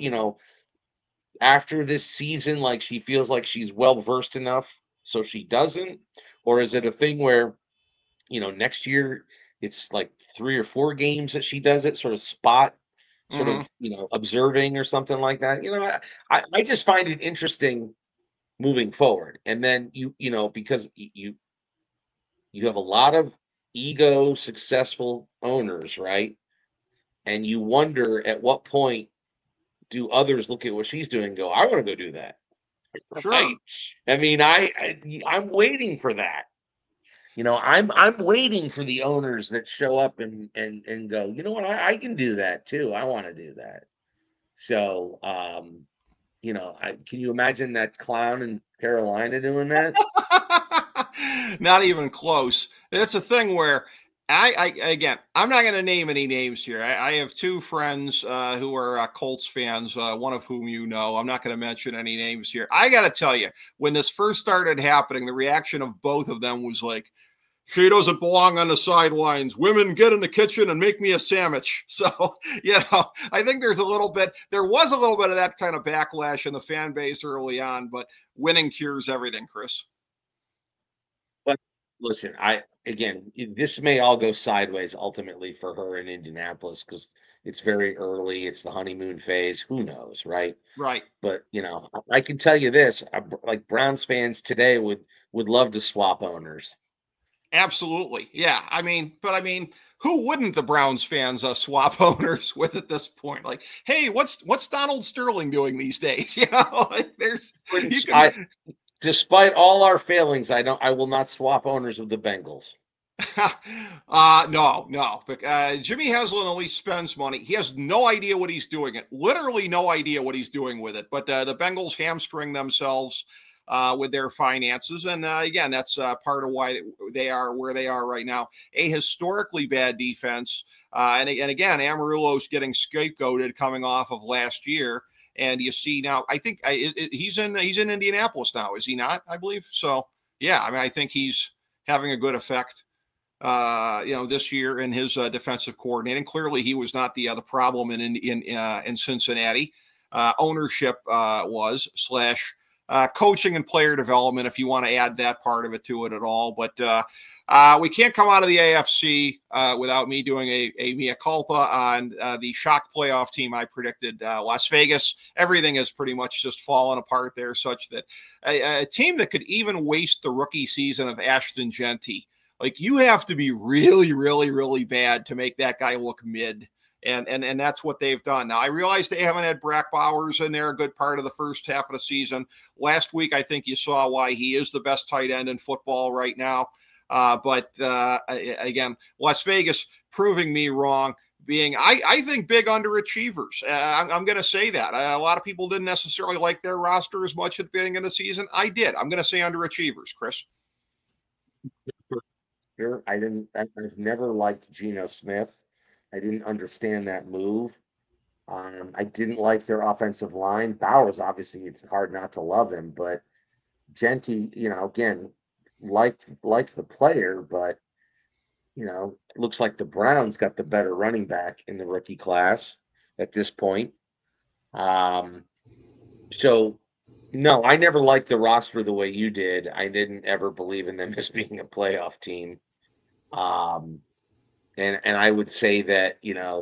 after this season, like she feels like she's well versed enough so she doesn't, or is it a thing where next year it's like 3 or 4 games that she does it, sort of spot, sort of observing or something like that. I just find it interesting moving forward, and then because you have a lot of ego successful owners, right? And you wonder at what point do others look at what she's doing and go, I want to go do that. Sure. Right? I mean, I'm waiting for that. I'm waiting for the owners that show up and go, you know what, I can do that too. I want to do that. So, can you imagine that clown in Carolina doing that? Not even close. It's a thing where I'm not going to name any names here. I have 2 friends who are Colts fans, one of whom I'm not going to mention any names here. I got to tell you, when this first started happening, the reaction of both of them was like, she doesn't belong on the sidelines. Women, get in the kitchen and make me a sandwich. So, I think there was a little bit of that kind of backlash in the fan base early on, but winning cures everything, Chris. But listen, this may all go sideways ultimately for her in Indianapolis, because it's very early. It's the honeymoon phase. Who knows, right? Right. But I can tell you this: like Browns fans today would love to swap owners. Absolutely, yeah. Who wouldn't the Browns fans swap owners with at this point? Like, hey, what's Donald Sterling doing these days? Despite all our failings, I will not swap owners with the Bengals. No. But Jimmy Haslam at least spends money. He has no idea what he's doing. Literally no idea what he's doing with it. But the Bengals hamstring themselves with their finances. And again, that's part of why they are where they are right now. A historically bad defense. And again, Amarillo's getting scapegoated coming off of last year. And you see now, I think he's in Indianapolis now, is he not? I believe so. Yeah, I think he's having a good effect, this year in his defensive coordinating. Clearly, he was not the problem in Cincinnati. ownership was / coaching and player development, if you want to add that part of it to it at all. But we can't come out of the AFC without me doing a mea culpa on the shock playoff team I predicted, Las Vegas. Everything has pretty much just fallen apart there, such that a team that could even waste the rookie season of Ashton Jeanty, like, you have to be really, really, really bad to make that guy look mid. And that's what they've done. Now, I realize they haven't had Brock Bowers in there a good part of the first half of the season. Last week, I think you saw why he is the best tight end in football right now. But again, Las Vegas proving me wrong, being, I think, big underachievers. I'm going to say that. A lot of people didn't necessarily like their roster as much at the beginning of the season. I did. I'm going to say underachievers, Chris. Sure. I've never liked Geno Smith. I didn't understand that move. I didn't like their offensive line. Bowers, obviously, it's hard not to love him, but Jeanty, again, like the player, but looks like the Browns got the better running back in the rookie class at this point. So no, I never liked the roster the way you did. I didn't ever believe in them as being a playoff team. And I would say that,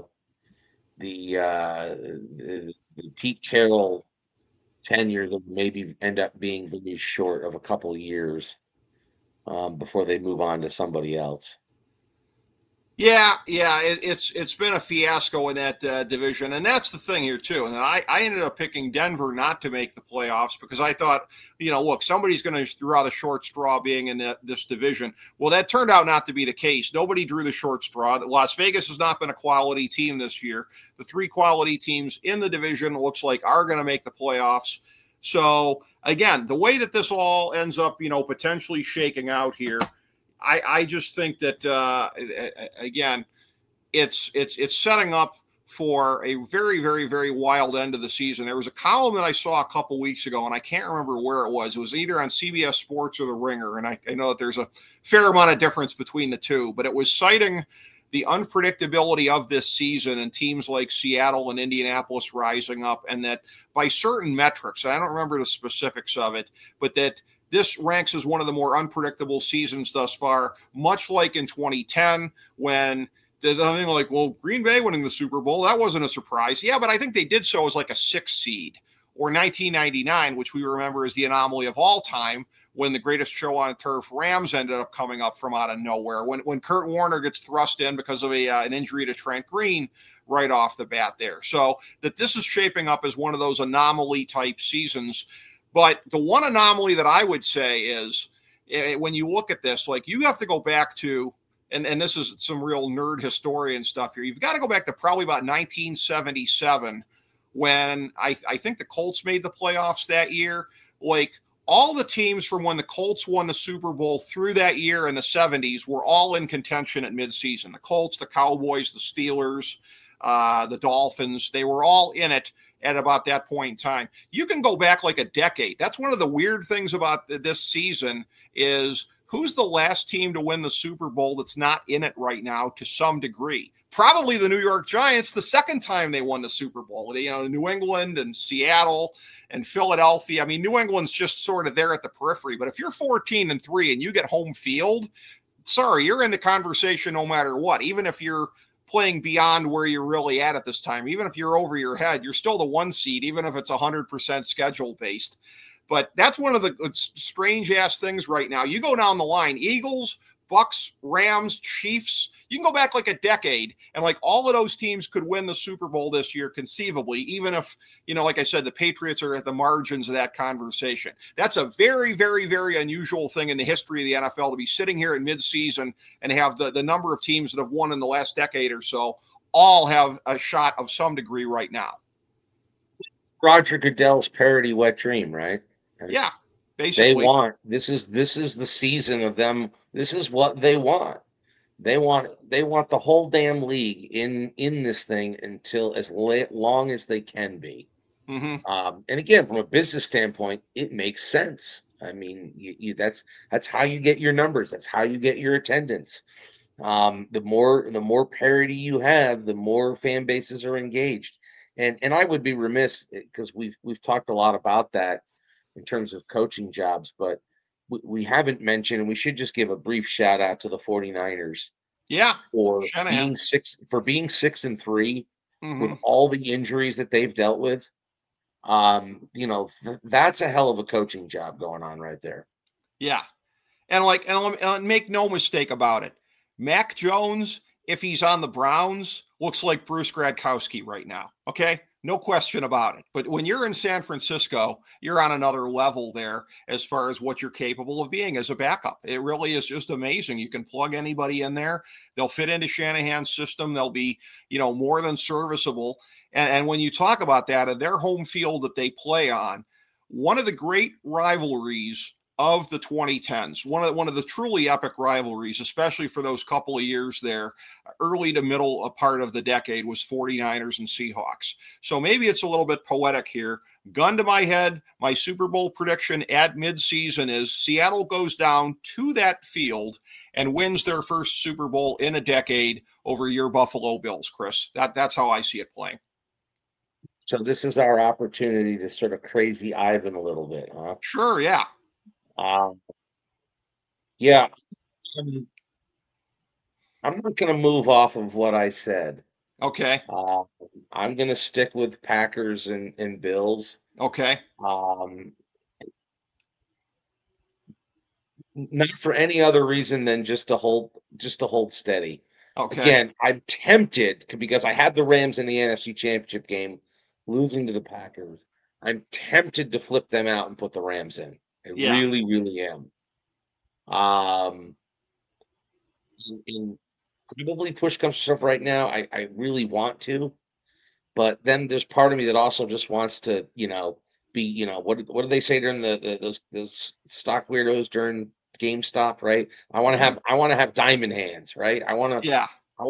the Pete Carroll tenure that maybe end up being very short of a couple of years before they move on to somebody else. Yeah, it's been a fiasco in that division, and that's the thing here too. And I ended up picking Denver not to make the playoffs because I thought, look, somebody's going to throw out a short straw being in this division. Well, that turned out not to be the case. Nobody drew the short straw. Las Vegas has not been a quality team this year. The three quality teams in the division looks like are going to make the playoffs. So again, the way that this all ends up, potentially shaking out here, I just think that, again, it's setting up for a very, very, very wild end of the season. There was a column that I saw a couple weeks ago, and I can't remember where it was. It was either on CBS Sports or The Ringer, and I know that there's a fair amount of difference between the two, but it was citing the unpredictability of this season and teams like Seattle and Indianapolis rising up, and that by certain metrics, I don't remember the specifics of it, but that this ranks as one of the more unpredictable seasons thus far, much like in 2010 when the thing like, well, Green Bay winning the Super Bowl, that wasn't a surprise. Yeah, but I think they did so as like a 6th seed. Or 1999, which we remember as the anomaly of all time, when the greatest show on turf Rams ended up coming up from out of nowhere. When Kurt Warner gets thrust in because of an injury to Trent Green right off the bat there. So that this is shaping up as one of those anomaly type seasons. But the one anomaly that I would say is when you look at this, like, you have to go back to, and this is some real nerd historian stuff here. You've got to go back to probably about 1977 when I think the Colts made the playoffs that year. Like, all the teams from when the Colts won the Super Bowl through that year in the 70s were all in contention at midseason. The Colts, the Cowboys, the Steelers, the Dolphins, they were all in it at about that point in time. You can go back like a decade. That's one of the weird things about this season is who's the last team to win the Super Bowl that's not in it right now to some degree? Probably the New York Giants, the second time they won the Super Bowl. New England and Seattle and Philadelphia. I mean, New England's just sort of there at the periphery. But if you're 14-3 and you get home field, sorry, you're in the conversation no matter what. Even if you're playing beyond where you're really at this time. Even if you're over your head, you're still the 1 seed, even if it's 100% schedule based. But that's one of the strange ass things right now. You go down the line, Eagles, Bucks, Rams, Chiefs, you can go back like a decade and like all of those teams could win the Super Bowl this year conceivably, even if, like I said, the Patriots are at the margins of that conversation. That's a very, very, very unusual thing in the history of the NFL to be sitting here in midseason and have the number of teams that have won in the last decade or so all have a shot of some degree right now. Roger Goodell's parody Wet Dream, right? Yeah. Basically. This is the season of them. This is what they want. They want the whole damn league in this thing until as long as they can be. Mm-hmm. And again, from a business standpoint, it makes sense. I mean, that's how you get your numbers. That's how you get your attendance. The more parity you have, the more fan bases are engaged. And I would be remiss because we've talked a lot about that in terms of coaching jobs, but we haven't mentioned, and we should just give a brief shout out to the 49ers Yeah, for Shanahan. being 6-3 with Hmm. all the injuries that they've dealt with. That's a hell of a coaching job going on right there. Yeah, and make no mistake about it, Mac Jones, if he's on the Browns, looks like Bruce Gradkowski right now. Okay, no question about it. But when you're in San Francisco, you're on another level there as far as what you're capable of being as a backup. It really is just amazing. You can plug anybody in there; they'll fit into Shanahan's system. They'll be, more than serviceable. And when you talk about that and their home field that they play on, one of the great rivalries of the 2010s, one of the truly epic rivalries, especially for those couple of years there, early to middle part of the decade, was 49ers and Seahawks. So maybe it's a little bit poetic here. Gun to my head, my Super Bowl prediction at midseason is Seattle goes down to that field and wins their first Super Bowl in a decade over your Buffalo Bills, Chris. That's how I see it playing. So this is our opportunity to sort of crazy Ivan a little bit, huh? Sure, yeah. Um, yeah, I'm not going to move off of what I said. Okay. Uh, I'm going to stick with Packers and Bills. Okay. Not for any other reason than just to hold steady. Okay. Again, I'm tempted because I had the Rams in the NFC Championship game, losing to the Packers. I'm tempted to flip them out and put the Rams in. I really, really am. In probably push comes to shove right now, I really want to, but then there's part of me that also just wants to, be, what do they say during those stock weirdos during GameStop, right? I want to have diamond hands, right? I want to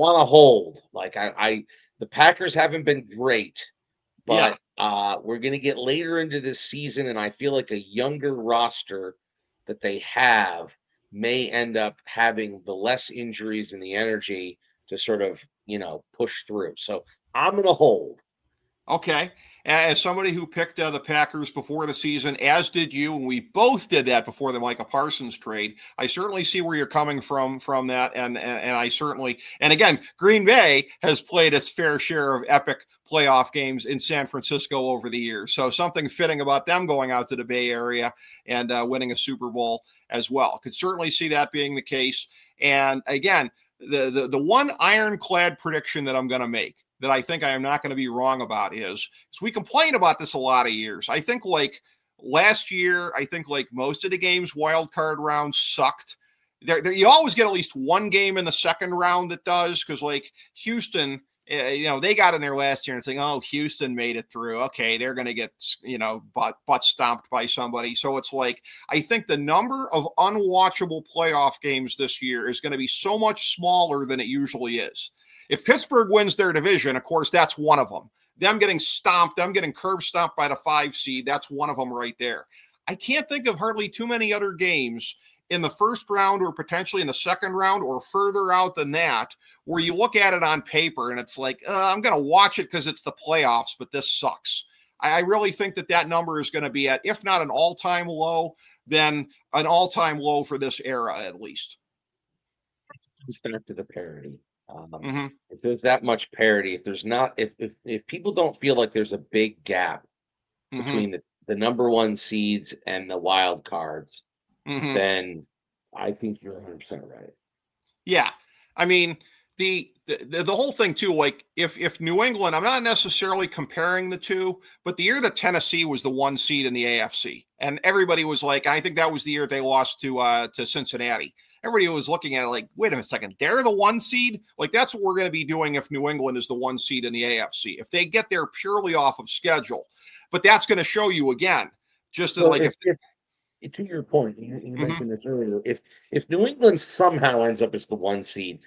hold. Like the Packers haven't been great, but we're going to get later into this season, and I feel like a younger roster that they have may end up having the less injuries and the energy to sort of, push through. So I'm going to hold. Okay. As somebody who picked the Packers before the season, as did you, and we both did that before the Micah Parsons trade, I certainly see where you're coming from that, and I certainly, and again, Green Bay has played its fair share of epic playoff games in San Francisco over the years, so something fitting about them going out to the Bay Area and winning a Super Bowl as well. Could certainly see that being the case. And again, the one ironclad prediction that I'm going to make that I think I am not going to be wrong about is we complain about this a lot of years. I think like last year, I think like most of the games, wild card rounds sucked. You always get at least one game in the second round that does, because like Houston, they got in there last year and it's like, oh, Houston made it through. Okay, they're going to get, butt stomped by somebody. So it's like, I think the number of unwatchable playoff games this year is going to be so much smaller than it usually is. If Pittsburgh wins their division, of course, that's one of them. Them getting stomped, them getting curb stomped by the 5 seed, that's one of them right there. I can't think of hardly too many other games in the first round or potentially in the second round or further out than that where you look at it on paper and it's like, I'm going to watch it because it's the playoffs, but this sucks. I really think that number is going to be at, if not an all-time low, then an all-time low for this era at least. It's back to the parity. If there's that much parity, if there's not, if people don't feel like there's a big gap between the number one seeds and the wild cards, then I think you're 100% right. Yeah, I mean the whole thing too. Like if New England, I'm not necessarily comparing the two, but the year that Tennessee was the 1 seed in the AFC, and everybody was like, I think that was the year they lost to Cincinnati. Everybody was looking at it like, wait a second, they're the 1 seed? Like, that's what we're going to be doing if New England is the 1 seed in the AFC, if they get there purely off of schedule. But that's going to show you again, just that, like, if to your point, you mentioned this earlier, if New England somehow ends up as the 1 seed,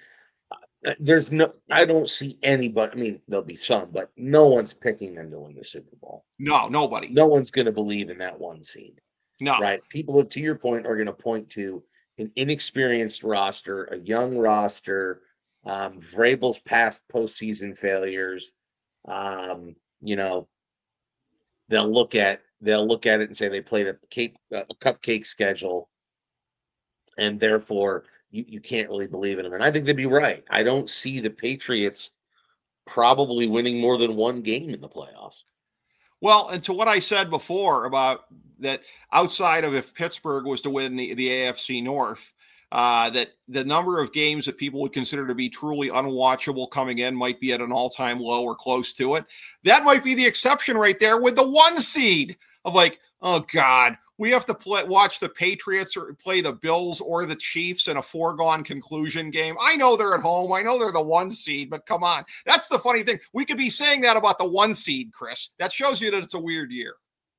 I don't see anybody. I mean, there'll be some, but no one's picking them to win the Super Bowl. No, nobody. No one's going to believe in that 1 seed. No. Right? People, to your point, are going to point to an inexperienced roster, a young roster, Vrabel's past postseason failures, you know, they'll look at it and say they played a cupcake schedule, and therefore you can't really believe in them. And I think they'd be right. I don't see the Patriots probably winning more than one game in the playoffs. Well, and to what I said before about that, outside of if Pittsburgh was to win the AFC North, that the number of games that people would consider to be truly unwatchable coming in might be at an all-time low or close to it. That might be the exception right there with the 1 seed of like, oh God, we have to watch the Patriots or play the Bills or the Chiefs in a foregone conclusion game. I know they're at home. I know they're the 1 seed, but come on. That's the funny thing. We could be saying that about the 1 seed, Chris. That shows you that it's a weird year.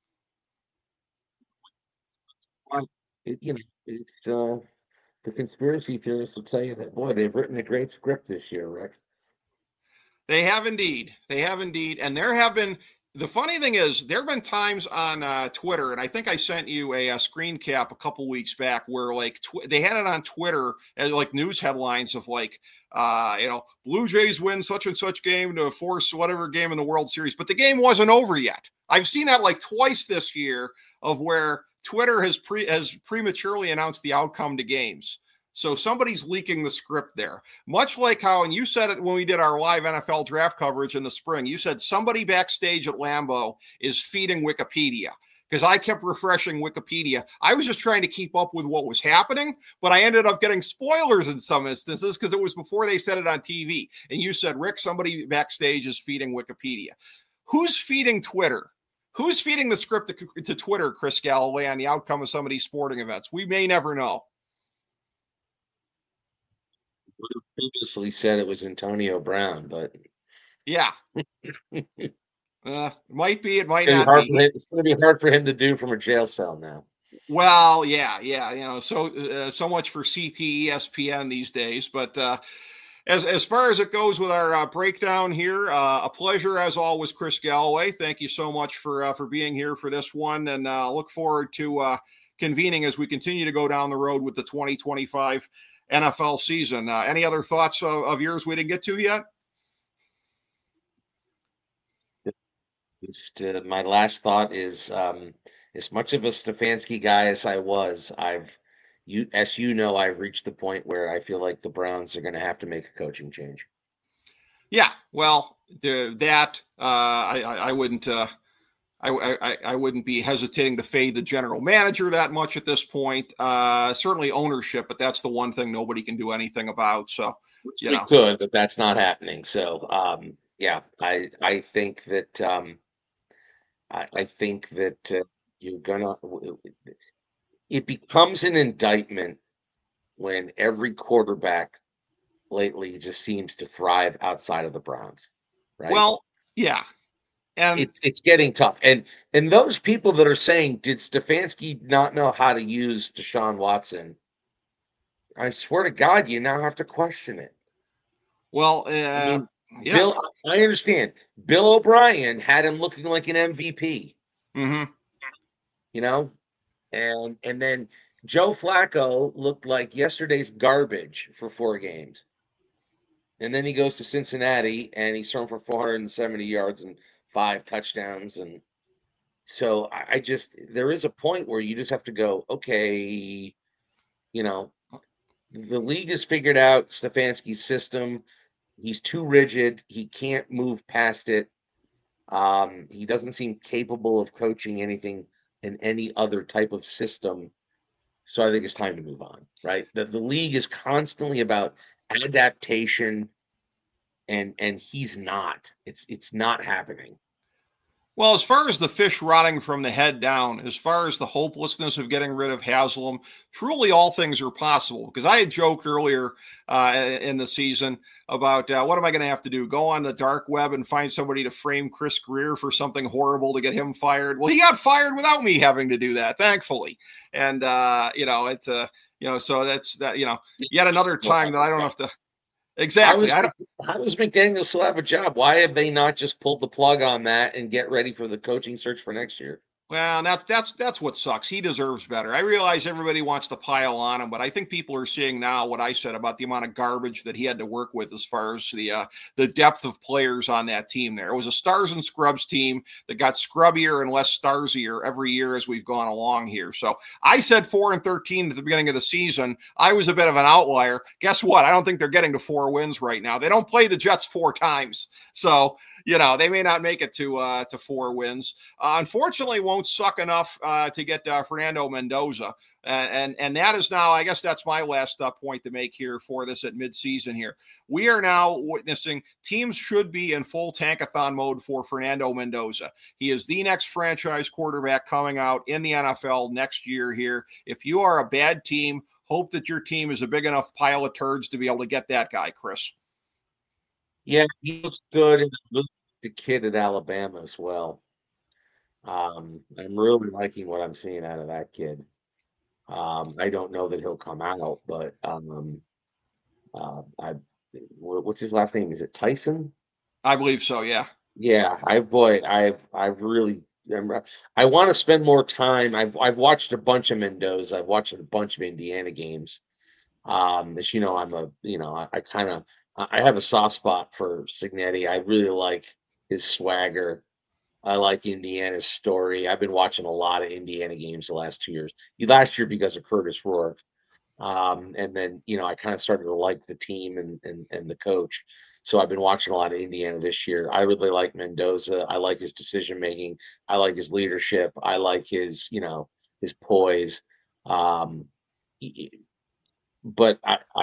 It's the conspiracy theorists will tell you that, boy, they've written a great script this year, Rick. They have indeed. They have indeed. And there have been, the funny thing is, there have been times on Twitter, and I think I sent you a screen cap a couple weeks back where like they had it on Twitter as like news headlines of like, Blue Jays win such and such game to force whatever game in the World Series, but the game wasn't over yet. I've seen that like twice this year of where Twitter has prematurely announced the outcome to games. So somebody's leaking the script there. Much like how, and you said it when we did our live NFL draft coverage in the spring, you said somebody backstage at Lambeau is feeding Wikipedia. Because I kept refreshing Wikipedia. I was just trying to keep up with what was happening, but I ended up getting spoilers in some instances because it was before they said it on TV. And you said, Rick, somebody backstage is feeding Wikipedia. Who's feeding Twitter? Who's feeding the script to Twitter, Chris Galloway, on the outcome of some of these sporting events? We may never know. Previously said it was Antonio Brown, but yeah, might be. It might not be. It's going to be hard for him to do from a jail cell now. Well, yeah. So much for CT ESPN these days. But as far as it goes with our breakdown here, a pleasure as always, Chris Galloway. Thank you so much for being here for this one, and look forward to convening as we continue to go down the road with the 2025 NFL season. Any other thoughts of yours we didn't get to yet? My last thought is, as much of a Stefanski guy as I was, I've reached the point where I feel like the Browns are going to have to make a coaching change. Yeah, well, I wouldn't. I wouldn't be hesitating to fade the general manager that much at this point. Certainly ownership, but that's the one thing nobody can do anything about. So we could, but that's not happening. So I think that you're gonna. It becomes an indictment when every quarterback lately just seems to thrive outside of the Browns. Right? Well, yeah. And it's getting tough. And those people that are saying, did Stefanski not know how to use Deshaun Watson? I swear to God, you now have to question it. Well, Bill, I understand. Bill O'Brien had him looking like an MVP. Mm-hmm. And then Joe Flacco looked like yesterday's garbage for 4 games. And then he goes to Cincinnati and he's thrown for 470 yards and 5 touchdowns. And so there is a point where you just have to go, okay, the league has figured out Stefanski's system. He's too rigid. He can't move past it. He doesn't seem capable of coaching anything in any other type of system. So I think it's time to move on, right? The league is constantly about adaptation, and he's not. It's not happening. Well, as far as the fish rotting from the head down, as far as the hopelessness of getting rid of Haslam, truly all things are possible. Because I had joked earlier in the season about what am I going to have to do? Go on the dark web and find somebody to frame Chris Greer for something horrible to get him fired? Well, he got fired without me having to do that, thankfully. And, so that's that, yet another time that I don't have to. Exactly. How does McDaniel still have a job? Why have they not just pulled the plug on that and get ready for the coaching search for next year? Well, that's what sucks. He deserves better. I realize everybody wants to pile on him, but I think people are seeing now what I said about the amount of garbage that he had to work with as far as the depth of players on that team. There it was a stars and scrubs team that got scrubbier and less starsier every year as we've gone along here. So I said 4-13 at the beginning of the season. I was a bit of an outlier. Guess what? I don't think they're getting to 4 wins right now. They don't play the Jets 4 times, so they may not make it to 4 wins. Unfortunately, won't suck enough to get Fernando Mendoza. And that is now, I guess that's my last point to make here for this at midseason here. We are now witnessing teams should be in full tankathon mode for Fernando Mendoza. He is the next franchise quarterback coming out in the NFL next year here. If you are a bad team, hope that your team is a big enough pile of turds to be able to get that guy, Chris. Yeah, he looks good. And the kid at Alabama as well. I'm really liking what I'm seeing out of that kid. I don't know that he'll come out, but what's his last name? Is it Tyson? I believe so. Yeah. Yeah. I want to spend more time. I've watched a bunch of Mendoza. I've watched a bunch of Indiana games. As you know, I have a soft spot for Cignetti. I really like his swagger. I like Indiana's story. I've been watching a lot of Indiana games the last 2 years. Last year because of Curtis Rourke. And then, I kind of started to like the team and the coach. So I've been watching a lot of Indiana this year. I really like Mendoza. I like his decision making. I like his leadership. I like his poise. But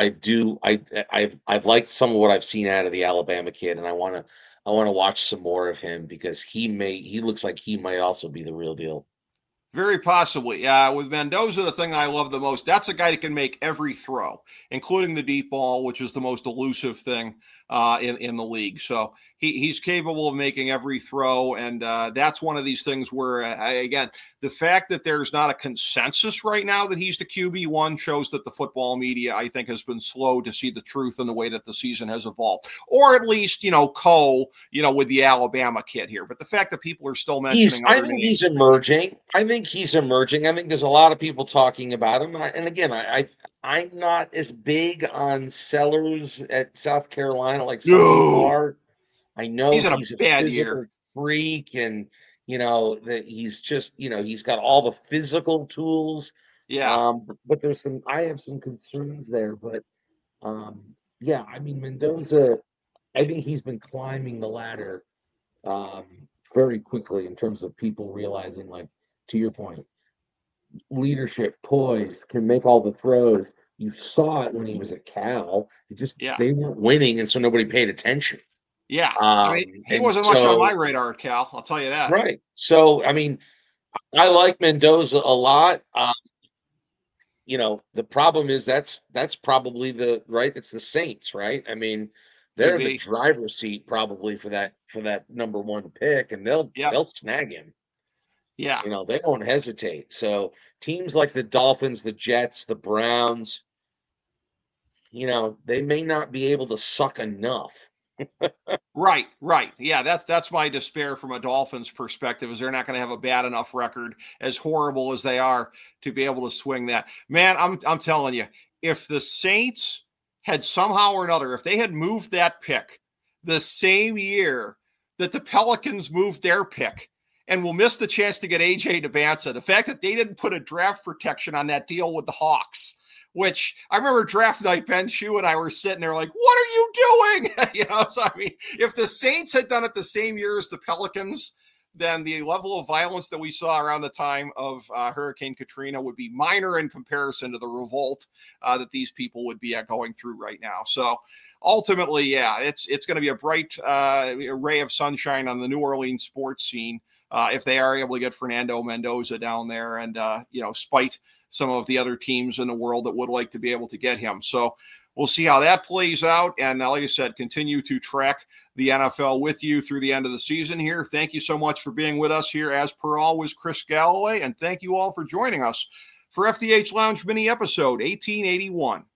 I've liked some of what I've seen out of the Alabama kid, and I want to watch some more of him because he looks like he might also be the real deal. Very possibly. With Mendoza, the thing I love the most, that's a guy that can make every throw, including the deep ball, which is the most elusive thing in the league. So he's capable of making every throw, and that's one of these things where, again, the fact that there's not a consensus right now that he's the QB1 shows that the football media, I think, has been slow to see the truth in the way that the season has evolved. Or at least, with the Alabama kid here. But the fact that people are still mentioning I think he's emerging. I think there's a lot of people talking about him. And again, I'm not as big on Sellers at South Carolina like some people are. I know he's a bad year freak, and that he's just he's got all the physical tools. Yeah. But I have some concerns there. But yeah, I mean Mendoza, I think he's been climbing the ladder very quickly in terms of people realizing, like, to your point, leadership, poise, can make all the throws. You saw it when he was at Cal. They weren't winning, and so nobody paid attention. Yeah, he wasn't much on my radar at Cal. I'll tell you that. Right. So, I mean, I like Mendoza a lot. The problem is that's probably it's the Saints, right? I mean, they're in the driver's seat probably for that number 1 pick, and they'll snag him. Yeah. They won't hesitate. So teams like the Dolphins, the Jets, the Browns, they may not be able to suck enough. Right. Yeah, that's my despair from a Dolphins perspective, is they're not going to have a bad enough record, as horrible as they are, to be able to swing that. Man, I'm telling you, if the Saints had somehow or another, if they had moved that pick the same year that the Pelicans moved their pick, and will miss the chance to get AJ Demancia, the fact that they didn't put a draft protection on that deal with the Hawks, which I remember draft night, Ben Shue and I were sitting there like, what are you doing? So I mean, if the Saints had done it the same year as the Pelicans, then the level of violence that we saw around the time of Hurricane Katrina would be minor in comparison to the revolt that these people would be going through right now. So ultimately, yeah, it's going to be a bright ray of sunshine on the New Orleans sports scene if they are able to get Fernando Mendoza down there and, spite some of the other teams in the world that would like to be able to get him. So we'll see how that plays out. And like I said, continue to track the NFL with you through the end of the season here. Thank you so much for being with us here. As per always, Chris Galloway. And thank you all for joining us for FDH Lounge mini episode 1881.